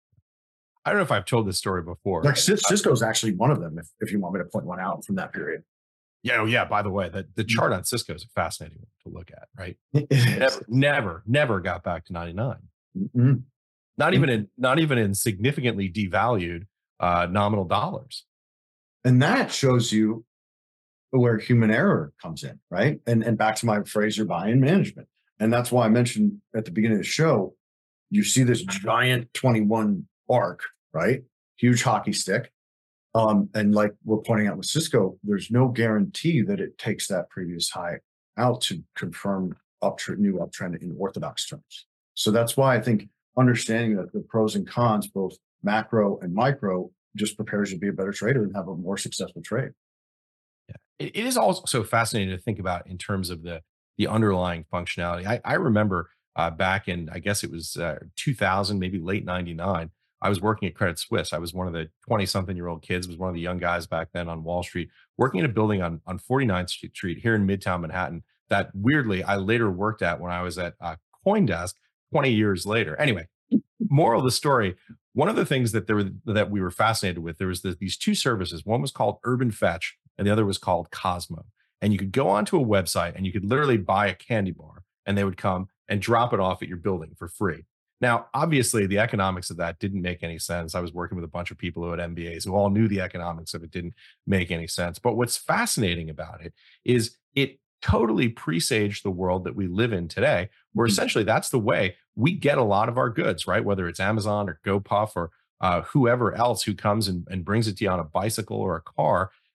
I don't know if I've told this story before. Like Cisco is actually one of them, if, if you want me to point one out from that period. Yeah, oh yeah. By the way, the, the chart on Cisco is a fascinating one to look at, right? Never, never, never got back to ninety-nine. Mm-hmm. Not even in, not even in significantly devalued uh, nominal dollars. And that shows you where human error comes in, right? And and back to my phrase, you're buying management. And that's why I mentioned at the beginning of the show, you see this giant twenty-one arc, right? Huge hockey stick. Um, and like we're pointing out with Cisco, there's no guarantee that it takes that previous high out to confirm uptrend, new uptrend in orthodox terms. So that's why I think understanding that the pros and cons, both macro and micro, just prepares you to be a better trader and have a more successful trade. Yeah. It, it is also fascinating to think about in terms of the the underlying functionality. I, I remember uh, back in, I guess it was uh, two thousand, maybe late ninety-nine, I was working at Credit Suisse. I was one of the twenty-something-year-old kids, was one of the young guys back then on Wall Street, working in a building on, on forty-ninth Street here in Midtown Manhattan that weirdly I later worked at when I was at uh, CoinDesk twenty years later. Anyway, moral of the story, one of the things that there were, that we were fascinated with, there was the, these two services. One was called Urban Fetch, and the other was called Cosmo. And you could go onto a website and you could literally buy a candy bar, and they would come and drop it off at your building for free. Now, obviously, the economics of that didn't make any sense. I was working with a bunch of people who had M B As who all knew the economics of it didn't make any sense. But what's fascinating about it is it totally presaged the world that we live in today, where mm-hmm. essentially that's the way we get a lot of our goods, right? Whether it's Amazon or GoPuff or uh, whoever else who comes and, and brings it to you on a bicycle or a car.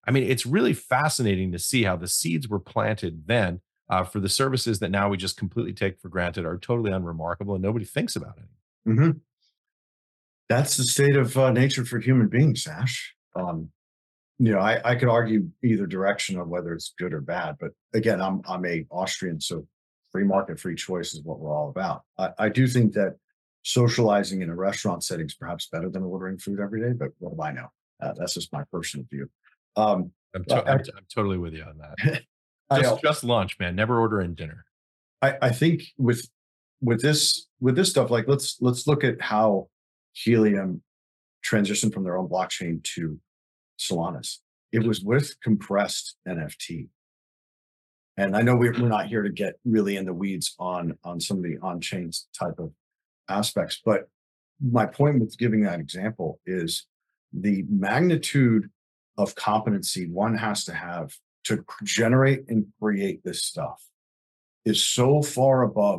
I mean, it's really fascinating to see how the seeds were planted then uh, for the services that now we just completely take for granted are totally unremarkable and nobody thinks about it. Hmm. That's the state of uh, nature for human beings, Ash. Um, you know, I, I could argue either direction of whether it's good or bad, but again, I'm I'm a Austrian, so free market, free choice is what we're all about. I, I do think that socializing in a restaurant setting is perhaps better than ordering food every day, but what do I know? Uh, that's just my personal view. Um, I'm, to- I, I'm, I'm totally with you on that. I, Just, just lunch, man. Never order in dinner. I, I think with with this with this stuff, like let's let's look at how Helium transitioned from their own blockchain to Solana's. It was with compressed N F T. And I know we're, we're not here to get really in the weeds on on some of the on-chain type of aspects, but my point with giving that example is the magnitude of competency one has to have to generate and create this stuff is so far above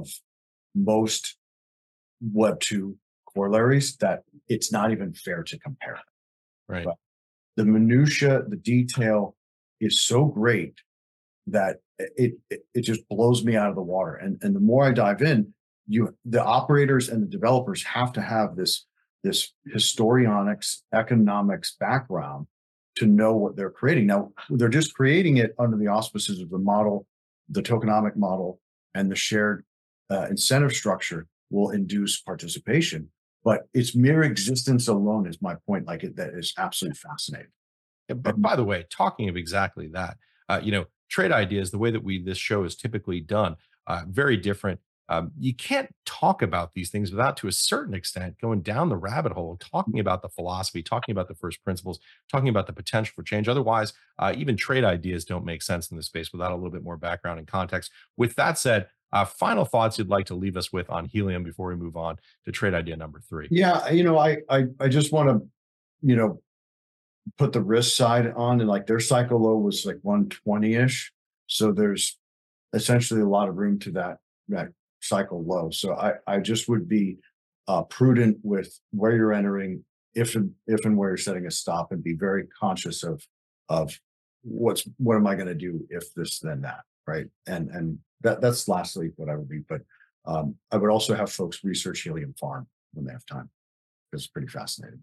most Web two corollaries that it's not even fair to compare. Right. But the minutia, the detail is so great that it, it it just blows me out of the water. And and the more I dive in, you the operators and the developers have to have this this historionics, economics background to know what they're creating. Now, they're just creating it under the auspices of the model, the tokenomic model, and the shared uh, incentive structure will induce participation. But its mere existence alone is my point. Like it, that is absolutely fascinating. Yeah, but by the way, talking of exactly that, uh, you know, trade ideas, the way that we this show is typically done, uh, very different. Um, you can't talk about these things without, to a certain extent, going down the rabbit hole, talking about the philosophy, talking about the first principles, talking about the potential for change. Otherwise, uh, even trade ideas don't make sense in this space without a little bit more background and context. With that said, uh, final thoughts you'd like to leave us with on Helium before we move on to trade idea number three? Yeah, you know, I I, I just want to, you know, put the risk side on, and like their cycle low was like one twenty-ish. So there's essentially a lot of room to that that cycle low. So I, I just would be uh, prudent with where you're entering, if and if and where you're setting a stop, and be very conscious of of what's what am I going to do if this then that, right? And and that that's lastly what I would be. But um, I would also have folks research Helium Farm when they have time. It's pretty fascinating.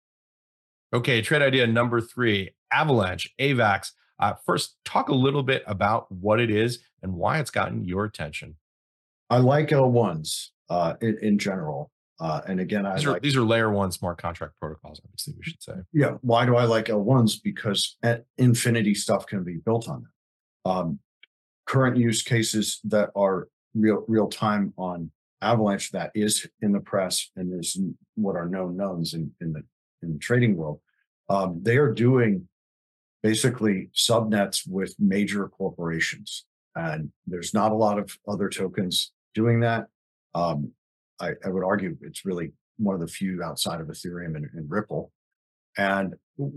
Okay, trade idea number three, Avalanche, AVAX. Uh, first, talk a little bit about what it is and why it's gotten your attention. I like L ones uh, in, in general. Uh, and again, I these are, like, these are layer one smart contract protocols, obviously, we should say. Yeah. Why do I like L ones? Because at infinity stuff can be built on them. Um, current use cases that are real real time on Avalanche that is in the press and is what are known knowns in, in the in the trading world. Um, they are doing basically subnets with major corporations, and there's not a lot of other tokens doing that. Um, I, I would argue it's really one of the few outside of Ethereum and, and Ripple. And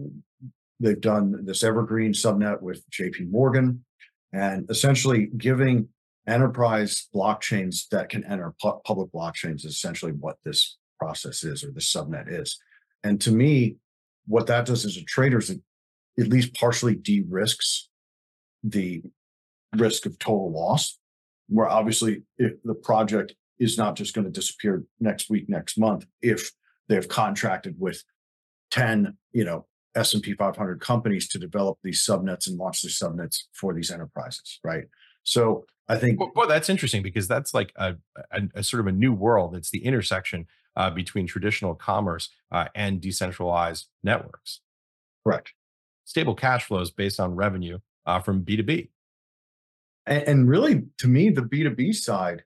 they've done this evergreen subnet with J P Morgan, and essentially giving enterprise blockchains that can enter pu- public blockchains is essentially what this process is, or this subnet is. And to me, what that does as a trader is it at least partially de-risks the risk of total loss, where obviously if the project is not just going to disappear next week, next month, if they've contracted with ten, you know, S and P five hundred companies to develop these subnets and launch these subnets for these enterprises, right? So I think, well, well that's interesting, because that's like a, a, a sort of a new world. It's the intersection uh, between traditional commerce uh, and decentralized networks. Correct. Stable cash flows based on revenue uh, from B two B. And, and really, to me, the B two B side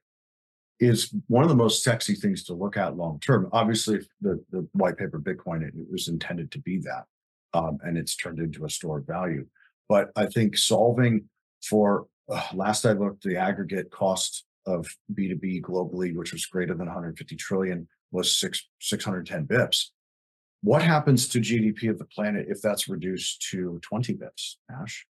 is one of the most sexy things to look at long term. Obviously, the, the white paper Bitcoin, it, it was intended to be that, um, and it's turned into a store of value. But I think solving for, uh, last I looked, the aggregate cost of B two B globally, which was greater than one hundred fifty trillion, was six, six hundred ten bips. What happens to G D P of the planet if that's reduced to twenty bips, Ash?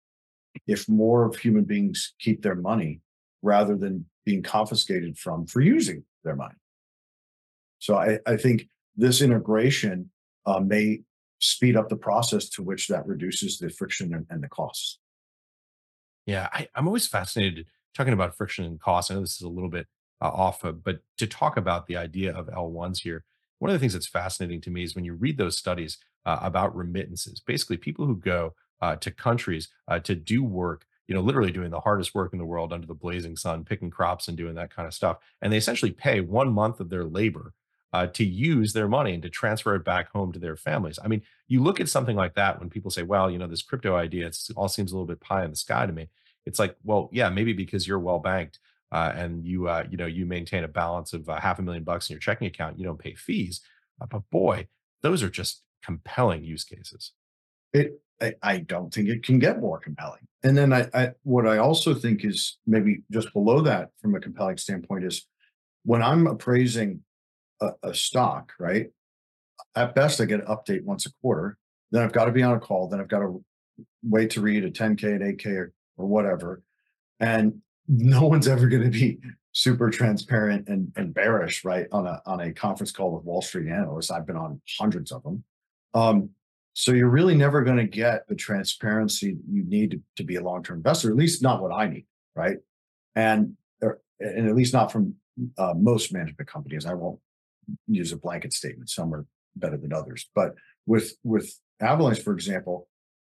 If more of human beings keep their money rather than being confiscated from for using their money. So I, I think this integration uh, may speed up the process to which that reduces the friction and, and the costs. Yeah, I, I'm always fascinated talking about friction and cost. I know this is a little bit uh, off, of, but to talk about the idea of L ones here, one of the things that's fascinating to me is when you read those studies uh, about remittances, basically people who go uh, to countries uh, to do work, you know, literally doing the hardest work in the world under the blazing sun, picking crops and doing that kind of stuff. And they essentially pay one month of their labor uh, to use their money and to transfer it back home to their families. I mean, you look at something like that when people say, well, you know, this crypto idea, it all seems a little bit pie in the sky to me. It's like, well, yeah, maybe because you're well banked uh, and you, uh, you know, you maintain a balance of uh, half a million bucks in your checking account, you don't pay fees. Uh, but boy, those are just compelling use cases. It, I, I don't think it can get more compelling. And then I, I, what I also think is maybe just below that from a compelling standpoint is when I'm appraising a, a stock, right? At best, I get an update once a quarter. Then I've got to be on a call. Then I've got to wait to read a ten K, an eight K, or, or whatever. And no one's ever going to be super transparent and, and bearish, right? On a on a conference call with Wall Street analysts. I've been on hundreds of them. Um, so you're really never going to get the transparency you need to, to be a long-term investor, at least not what I need, right? And or, and at least not from uh, most management companies. I won't use a blanket statement. Some are better than others. But with with Avalanche, for example,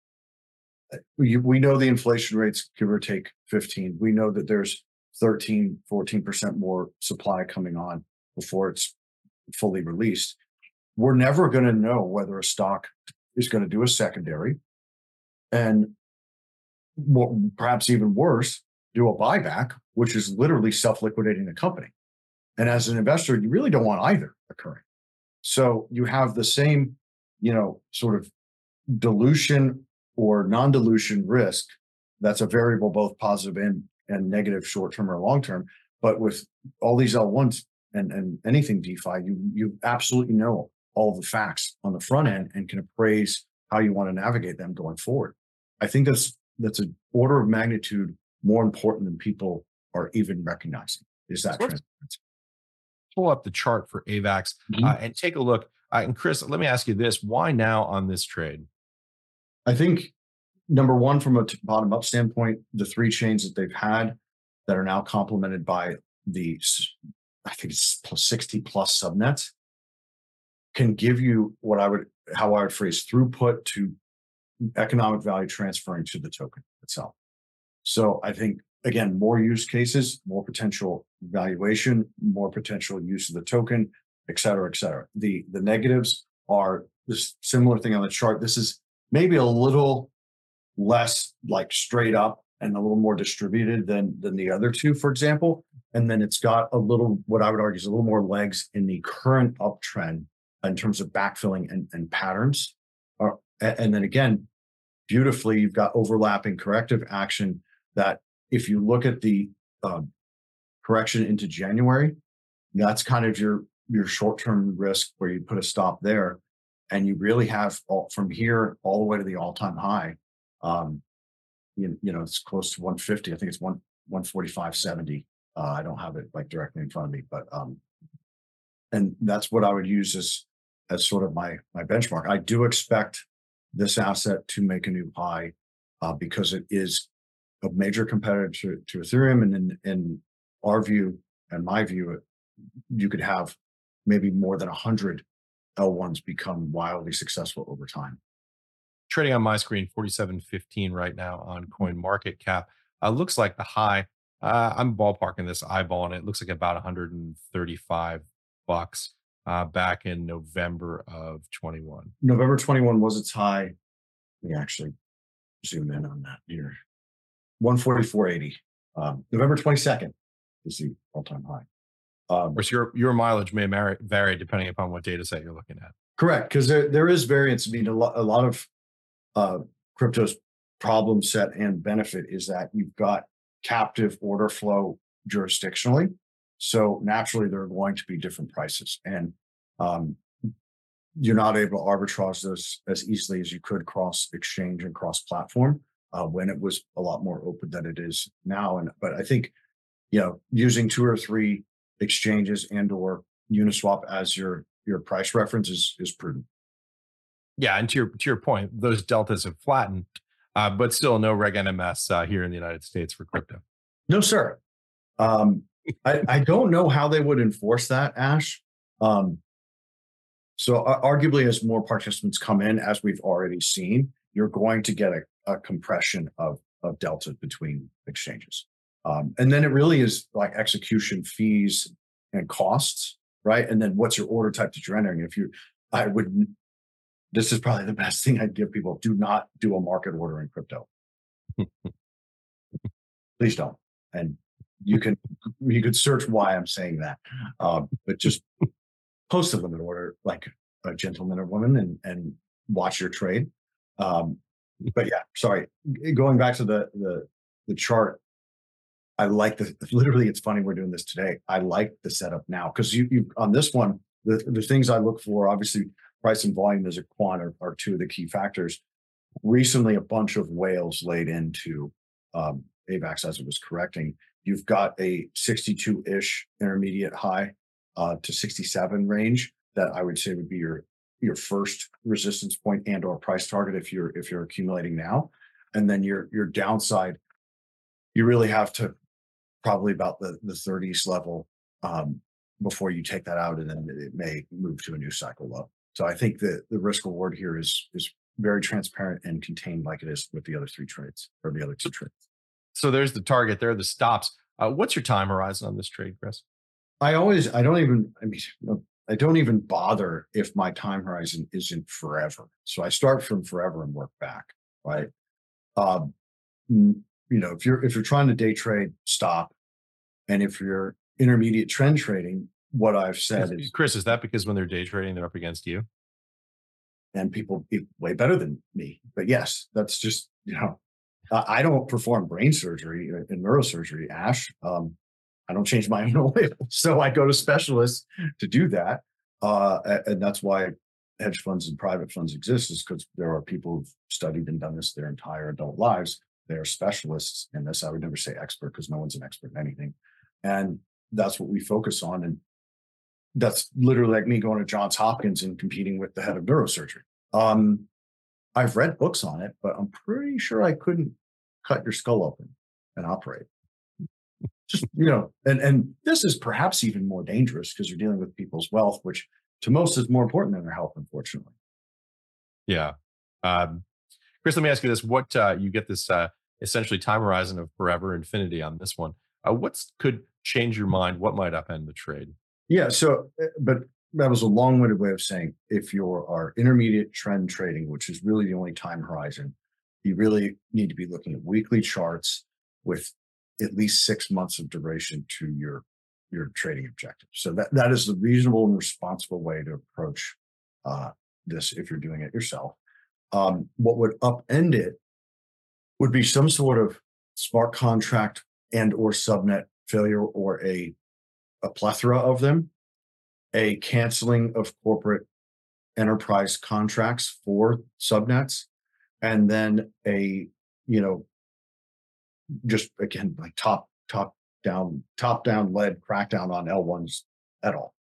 we, we know the inflation rates, give or take fifteen. We know that there's thirteen, fourteen percent more supply coming on before it's fully released. We're never going to know whether a stock is going to do a secondary and more, perhaps even worse, do a buyback, which is literally self-liquidating the company. And as an investor, you really don't want either occurring. So you have the same, you know, sort of dilution or non-dilution risk. That's a variable, both positive and, and negative short-term or long-term. But with all these L ones and, and anything DeFi, you, you absolutely know all the facts on the front end and can appraise how you want to navigate them going forward. I think that's, that's an order of magnitude more important than people are even recognizing, is that transparency. Pull up the chart for AVAX Mm-hmm. uh, and take a look. Uh, and Chris, let me ask you this. Why now on this trade? I think number one, from a bottom up standpoint, the three chains that they've had that are now complemented by the, I think it's plus sixty plus subnets, can give you what I would, how I would phrase throughput to economic value transferring to the token itself. So I think, again, more use cases, more potential valuation, more potential use of the token, et cetera, et cetera. The, the negatives are this similar thing on the chart. This is maybe a little less like straight up and a little more distributed than, than the other two, for example. And then it's got a little, what I would argue is a little more legs in the current uptrend in terms of backfilling and, and patterns. Uh, and then again, beautifully, you've got overlapping corrective action that if you look at the um, correction into January, that's kind of your, your short-term risk where you put a stop there. And you really have all, from here all the way to the all-time high. Um, you, you know, it's close to one fifty. I think it's one, one forty-five seventy. Uh, I don't have it like directly in front of me, but um, and that's what I would use as as sort of my my benchmark. I do expect this asset to make a new high uh, because it is a major competitor to, to Ethereum, and in, in our view and my view, you could have maybe more than a hundred L ones become wildly successful over time. Trading on my screen, forty-seven fifteen right now on CoinMarketCap. Uh, looks like the high. Uh, I'm ballparking this, eyeballing it. It looks like about one hundred thirty-five bucks uh, back in November of twenty-one. November twenty-one was its high. Let me actually zoom in on that here. one forty-four eighty. Um, November twenty-second is the all-time high. Um, of course, your your mileage may vary, vary depending upon what data set you're looking at. Correct, because there, there is variance. I mean, a lot, a lot of uh, crypto's problem set and benefit is that you've got captive order flow jurisdictionally. So naturally, there are going to be different prices. And um, you're not able to arbitrage those as easily as you could cross exchange and cross platform uh, when it was a lot more open than it is now. And but I think, you know, using two or three exchanges and or Uniswap as your your price reference is is prudent. Yeah, and to your to your point, those deltas have flattened, uh, but still no Reg N M S uh, here in the United States for crypto. No, sir. Um, I, I don't know how they would enforce that, Ash. Um, so uh, arguably, as more participants come in, as we've already seen, you're going to get a, a compression of, of delta between exchanges. Um, and then it really is like execution fees and costs, right? And then what's your order type that you're entering? If you, I would, this is probably the best thing I'd give people. Do not do a market order in crypto. Please don't. And you can, you could search why I'm saying that. Um, but just post a limit order like a gentleman or woman and, and watch your trade. Um, but yeah, sorry. Going back to the, the, the chart, I like the, literally, it's funny we're doing this today. I like the setup now because you, you, on this one, the, the things I look for, obviously price and volume as a quant are, are two of the key factors. Recently, a bunch of whales laid into um, AVAX as it was correcting. You've got a sixty-two-ish intermediate high uh, to sixty-seven range that I would say would be your your first resistance point and or price target if you're if you're accumulating now. And then your your downside, you really have to probably about the, the thirties level um, before you take that out, and then it may move to a new cycle low. So I think that the risk reward here is is very transparent and contained like it is with the other three trades or the other two trades. So there's the target, there are the stops. Uh, what's your time horizon on this trade, Chris? I always, I don't even, I mean, I don't even bother if my time horizon isn't forever. So I start from forever and work back, right? Um, you know, if you're if you're trying to day trade, stop. And if you're intermediate trend trading, what I've said is, Chris, is that because when they're day trading, they're up against you? And people be way better than me. But yes, that's just, you know, I don't perform brain surgery and neurosurgery, Ash. Um, I don't change my own oil. So I go to specialists to do that. Uh, and that's why hedge funds and private funds exist, is because there are people who've studied and done this their entire adult lives. They're specialists in this. I would never say expert because no one's an expert in anything. And that's what we focus on. And that's literally like me going to Johns Hopkins and competing with the head of neurosurgery. Um, I've read books on it, but I'm pretty sure I couldn't cut your skull open and operate. Just, you know, and, and this is perhaps even more dangerous because you're dealing with people's wealth, which to most is more important than their health, unfortunately. Yeah. Um, Chris, let me ask you this. What, uh, you get this uh, essentially time horizon of forever infinity on this one. Uh, what's could change your mind? What might upend the trade? Yeah. So, but that was a long-winded way of saying if you are intermediate trend trading, which is really the only time horizon, you really need to be looking at weekly charts with at least six months of duration to your your trading objective. So that that is the reasonable and responsible way to approach uh, this if you're doing it yourself. Um, what would upend it would be some sort of smart contract and or subnet failure, or a a plethora of them, a canceling of corporate enterprise contracts for subnets, and then a, you know, just again, like top, top down, top down led crackdown on L ones at all.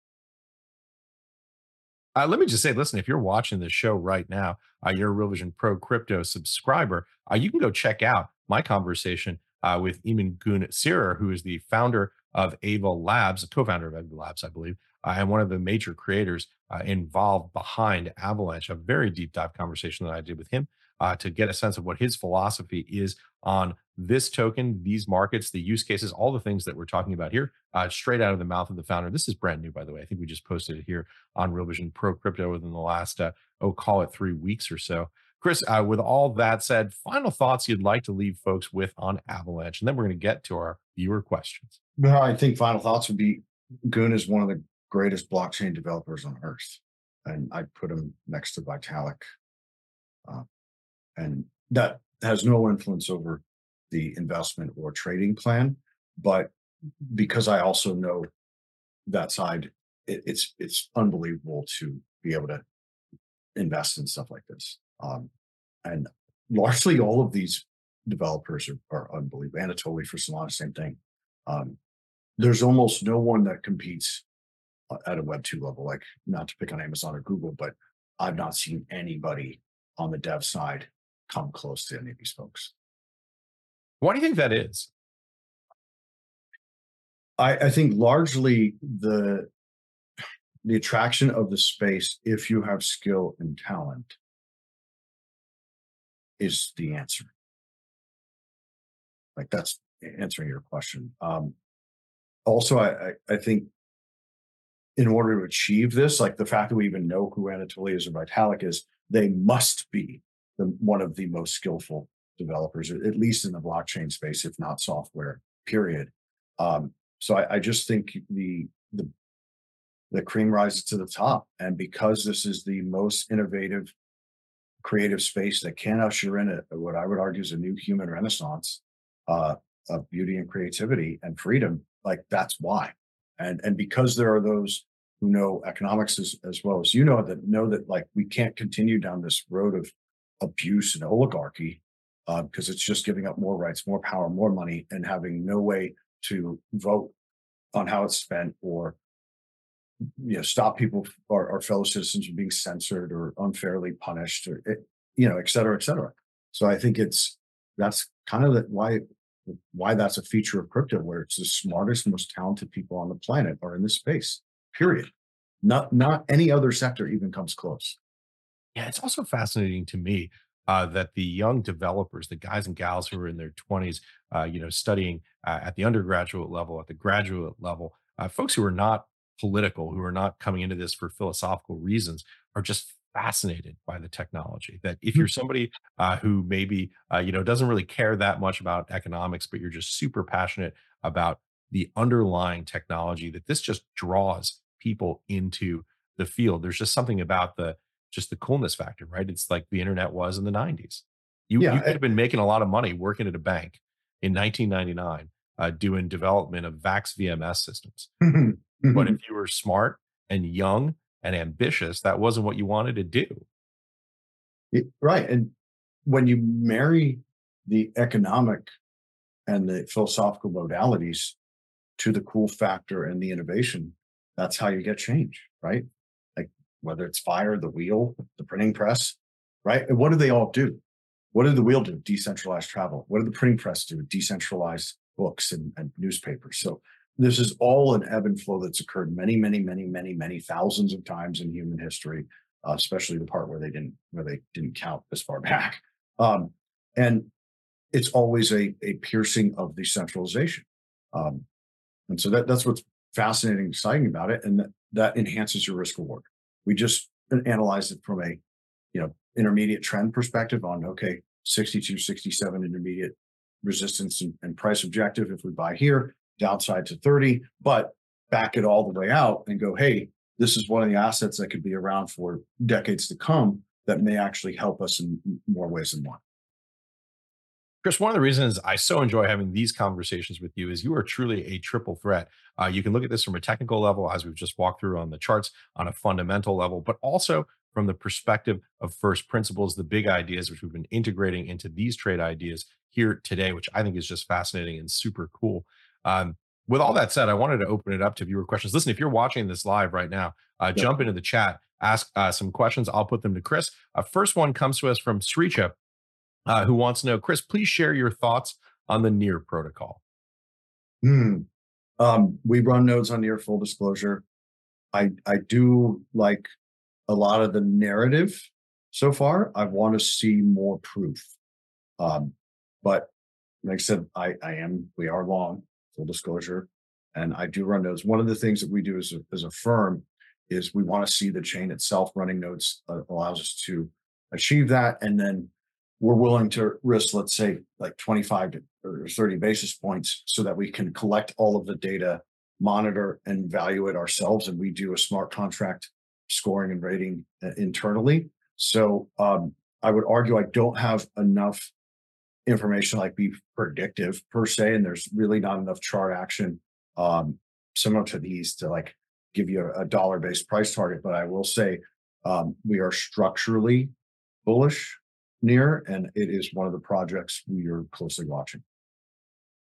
Uh, let me just say, listen, if you're watching this show right now, uh, you're a Real Vision Pro Crypto subscriber, uh, you can go check out my conversation uh, with Eamon Gun-Sirer, who is the founder of Ava Labs, a co-founder of Ava Labs, I believe, uh, and one of the major creators uh, involved behind Avalanche. A very deep dive conversation that I did with him uh, to get a sense of what his philosophy is on this token, these markets, the use cases, all the things that we're talking about here, uh, straight out of the mouth of the founder. This is brand new, by the way. I think we just posted it here on Real Vision Pro Crypto within the last, uh, oh, call it three weeks or so. Chris, uh, with all that said, final thoughts you'd like to leave folks with on Avalanche, and then we're going to get to our viewer questions. Well, I think final thoughts would be Gun is one of the greatest blockchain developers on earth, and I'd put him next to Vitalik. Uh, and that has no influence over the investment or trading plan, but because I also know that side, it, it's it's unbelievable to be able to invest in stuff like this. Um, and largely all of these developers are, are unbelievable. Anatoly for Solana, same thing. Um, there's almost no one that competes at a Web two level, like not to pick on Amazon or Google, but I've not seen anybody on the dev side come close to any of these folks. Why do you think that is? I, I think largely the the attraction of the space, if you have skill and talent, is the answer. Like, that's answering your question. Um, also, I, I, I think in order to achieve this, like the fact that we even know who Anatoly is or Vitalik is, they must be the, one of the most skillful developers, at least in the blockchain space, if not software, period. Um, so I, I just think the, the, the cream rises to the top. And because this is the most innovative, creative space that can usher in a, what I would argue is a new human renaissance uh, of beauty and creativity and freedom, like that's why. And, and because there are those who know economics as, as well as you know, that know that like we can't continue down this road of abuse and oligarchy uh, because it's just giving up more rights, more power, more money, and having no way to vote on how it's spent, or you know, stop people or, or fellow citizens from being censored or unfairly punished, or you know, et cetera, et cetera. So I think it's that's kind of the, why why that's a feature of crypto, where it's the smartest, most talented people on the planet are in this space. Period. Not not any other sector even comes close. Yeah, it's also fascinating to me uh, that the young developers, the guys and gals who are in their twenties, uh, you know, studying uh, at the undergraduate level, at the graduate level, uh, folks who are not political, who are not coming into this for philosophical reasons, are just fascinated by the technology. That if you're somebody uh, who maybe uh, you know doesn't really care that much about economics, but you're just super passionate about the underlying technology, that this just draws people into the field. There's just something about the just the coolness factor, right? It's like the internet was in the nineties. You, Yeah, you could I- have been making a lot of money working at a bank in nineteen ninety-nine, uh, doing development of VAX V M S systems. But if you were smart and young and ambitious, that wasn't what you wanted to do. It- right. And when you marry the economic and the philosophical modalities to the cool factor and the innovation, that's how you get change, right? Like whether it's fire, the wheel, the printing press, right? And what do they all do? What did the wheel do? Decentralized travel. What did the printing press do? Decentralized books and, and newspapers. So this is all an ebb and flow that's occurred many, many, many, many, many thousands of times in human history, uh, especially the part where they didn't where they didn't count this far back. Um, and it's always a, a piercing of decentralization. Um, and so that, that's what's fascinating, exciting about it. And that, that enhances your risk reward. We just analyzed it from a, you know, intermediate trend perspective on, okay, sixty-two, sixty-seven intermediate resistance and, and price objective. If we buy here, downside to thirty, but back it all the way out and go, hey, this is one of the assets that could be around for decades to come that may actually help us in more ways than one. Chris, one of the reasons I so enjoy having these conversations with you is you are truly a triple threat. Uh, you can look at this from a technical level, as we've just walked through on the charts, on a fundamental level, but also from the perspective of first principles, the big ideas, which we've been integrating into these trade ideas here today, which I think is just fascinating and super cool. Um, with all that said, I wanted to open it up to viewer questions. Listen, if you're watching this live right now, uh, Yeah. jump into the chat, ask uh, some questions. I'll put them to Chris. Uh, first one comes to us from Sricha, uh, who wants to know, Chris, please share your thoughts on the Near protocol. Hmm. Um, we run nodes on Near, full disclosure. I I do like a lot of the narrative so far. I want to see more proof. Um, but like I said, I, I am, we are long, full disclosure, and I do run nodes. One of the things that we do as a, as a firm is we want to see the chain itself. Running nodes uh, allows us to achieve that. And then we're willing to risk, let's say, like twenty-five to or thirty basis points so that we can collect all of the data, monitor and value it ourselves. And we do a smart contract scoring and rating uh, internally. So um, I would argue I don't have enough information like be predictive per se, and there's really not enough chart action um, similar to these to like give you a, a dollar-based price target. But I will say um, we are structurally bullish Near, and it is one of the projects we are closely watching.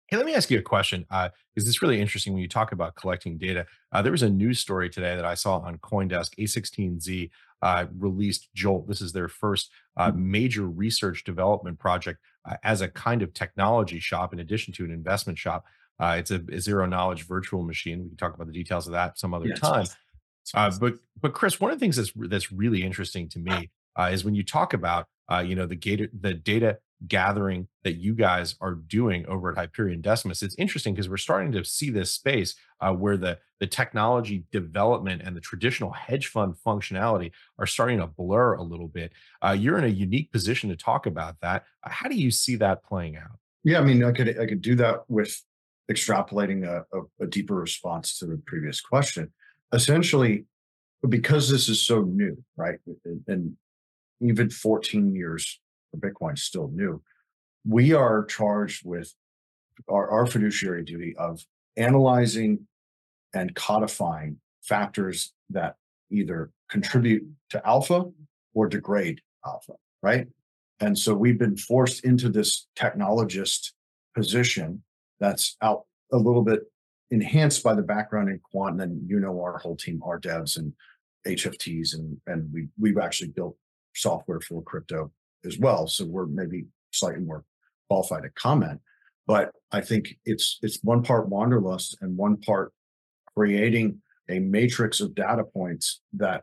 Hey, let me ask you a question, uh, because it's really interesting when you talk about collecting data. Uh, there was a news story today that I saw on CoinDesk. A sixteen Z uh, released Jolt. This is their first uh, major research development project uh, as a kind of technology shop, in addition to an investment shop. Uh, it's a, a zero knowledge virtual machine. We can talk about the details of that some other Yeah, it's time. awesome. It's Uh, awesome. but but Chris, one of the things that's that's really interesting to me uh, is when you talk about uh, you know the data the data gathering that you guys are doing over at Hyperion Decimus. It's interesting because we're starting to see this space uh, where the the technology development and the traditional hedge fund functionality are starting to blur a little bit. Uh, you're in a unique position to talk about that. Uh, How do you see that playing out? Yeah, I mean, I could I could do that with extrapolating a, a, a deeper response to the previous question. Essentially, because this is so new, right? And and even fourteen years for Bitcoin is still new. We are charged with our, our fiduciary duty of analyzing and codifying factors that either contribute to alpha or degrade alpha, right? And so we've been forced into this technologist position that's out a little bit enhanced by the background in quant. And then, you know, our whole team, our devs and H F Ts, and, and we, we've actually built software for crypto as well. So we're maybe slightly more qualified to comment. But I think it's it's one part wanderlust and one part creating a matrix of data points that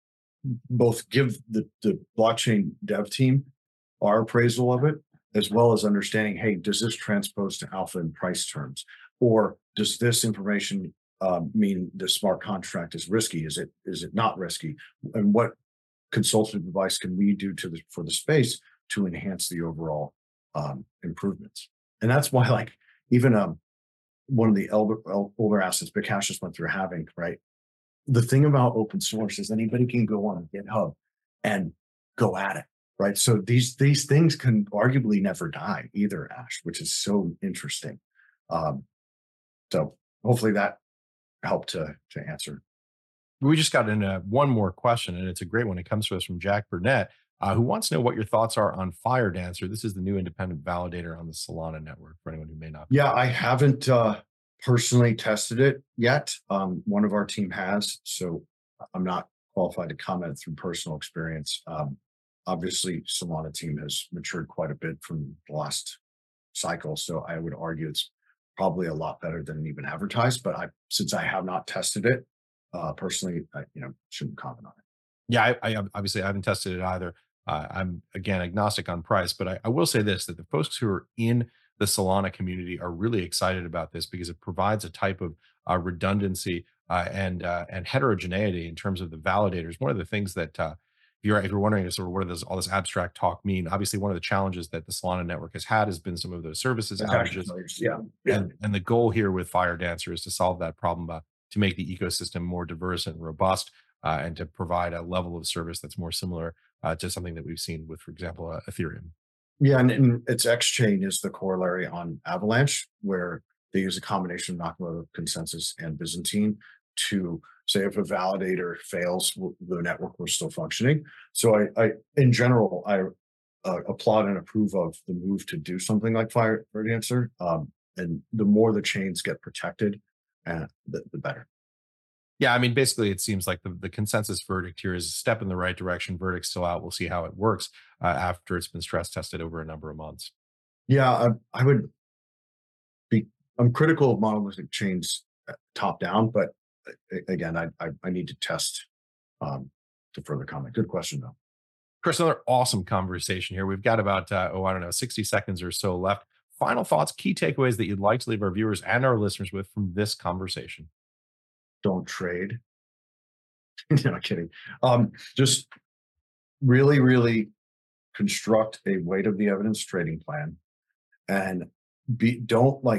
both give the, the blockchain dev team our appraisal of it, as well as understanding, hey, does this transpose to alpha in price terms? Or does this information uh, mean the smart contract is risky? Is it is it not risky? And what consultative advice can we do to the for the space to enhance the overall um, improvements? And that's why, like, even um, one of the elder, el- older assets Bcash just went through having, right? The thing about open source is anybody can go on GitHub and go at it, right? So these these things can arguably never die either, Ash, which is so interesting. Um, so hopefully that helped to to answer. We just got in uh, one more question, and it's a great one. It comes to us from Jack Burnett, uh, who wants to know what your thoughts are on FireDancer. This is the new independent validator on the Solana network, for anyone who may not. Yeah, I haven't uh, personally tested it yet. Um, one of our team has, so I'm not qualified to comment through personal experience. Um, obviously, Solana team has matured quite a bit from the last cycle, so I would argue it's probably a lot better than even advertised. But I, since I have not tested it uh, personally, I, you know, shouldn't comment on it. Yeah, I, I obviously I haven't tested it either. Uh, I'm again agnostic on price, but I, I will say this: that the folks who are in the Solana community are really excited about this because it provides a type of uh, redundancy uh, and uh, and heterogeneity in terms of the validators. One of the things that uh, if you're if you're wondering sort of what does all this abstract talk mean, obviously one of the challenges that the Solana network has had has been some of those services outages. Yeah, yeah. And and the goal here with FireDancer is to solve that problem uh, to make the ecosystem more diverse and robust. Uh, and to provide a level of service that's more similar uh, to something that we've seen with, for example, uh, Ethereum. Yeah, and, and its X chain is the corollary on Avalanche, where they use a combination of Nakamoto consensus and Byzantine to say if a validator fails, w- the network was still functioning. So I, I in general, I uh, applaud and approve of the move to do something like FireDancer. Um, and the more the chains get protected, uh, the, the better. Yeah, I mean, basically, it seems like the, the consensus verdict here is a step in the right direction. Verdict's still out. We'll see how it works uh, after it's been stress tested over a number of months. Yeah, I, I would be. I'm critical of monolithic chains uh, top down, but uh, again, I, I I need to test um, to further comment. Good question, though. Chris, another awesome conversation here. We've got about uh, oh, I don't know, sixty seconds or so left. Final thoughts, key takeaways that you'd like to leave our viewers and our listeners with from this conversation. Don't trade. No, I'm kidding. Um, just really, really construct a weight of the evidence trading plan, and be don't like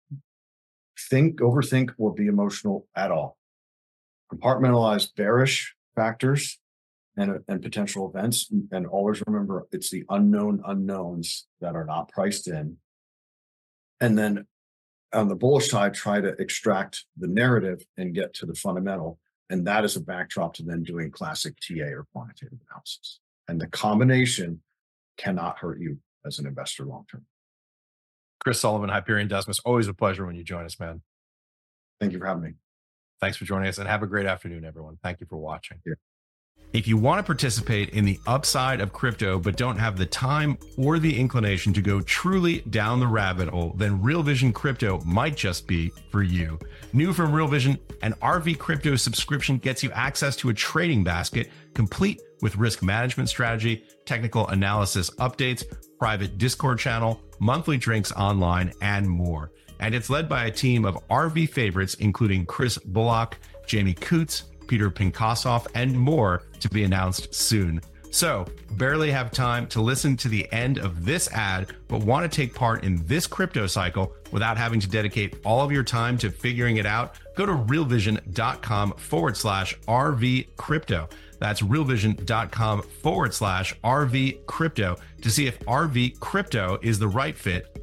think, overthink, or be emotional at all. Compartmentalize bearish factors and and potential events, and always remember it's the unknown unknowns that are not priced in. And then on the bullish side, try to extract the narrative and get to the fundamental. And that is a backdrop to then doing classic T A or quantitative analysis. And the combination cannot hurt you as an investor long term. Chris Sullivan, Hyperion Decimus, always a pleasure when you join us, man. Thank you for having me. Thanks for joining us, and have a great afternoon, everyone. Thank you for watching. Yeah. If you want to participate in the upside of crypto, but don't have the time or the inclination to go truly down the rabbit hole, then Real Vision Crypto might just be for you. New from Real Vision, an R V Crypto subscription gets you access to a trading basket complete with risk management strategy, technical analysis updates, private Discord channel, monthly drinks online, and more. And it's led by a team of R V favorites, including Chris Bullock, Jamie Coots, Peter Pinkossoff, and more to be announced soon. So, barely have time to listen to the end of this ad, but want to take part in this crypto cycle without having to dedicate all of your time to figuring it out? Go to realvision.com forward slash RV crypto. That's realvision.com forward slash RV crypto to see if R V crypto is the right fit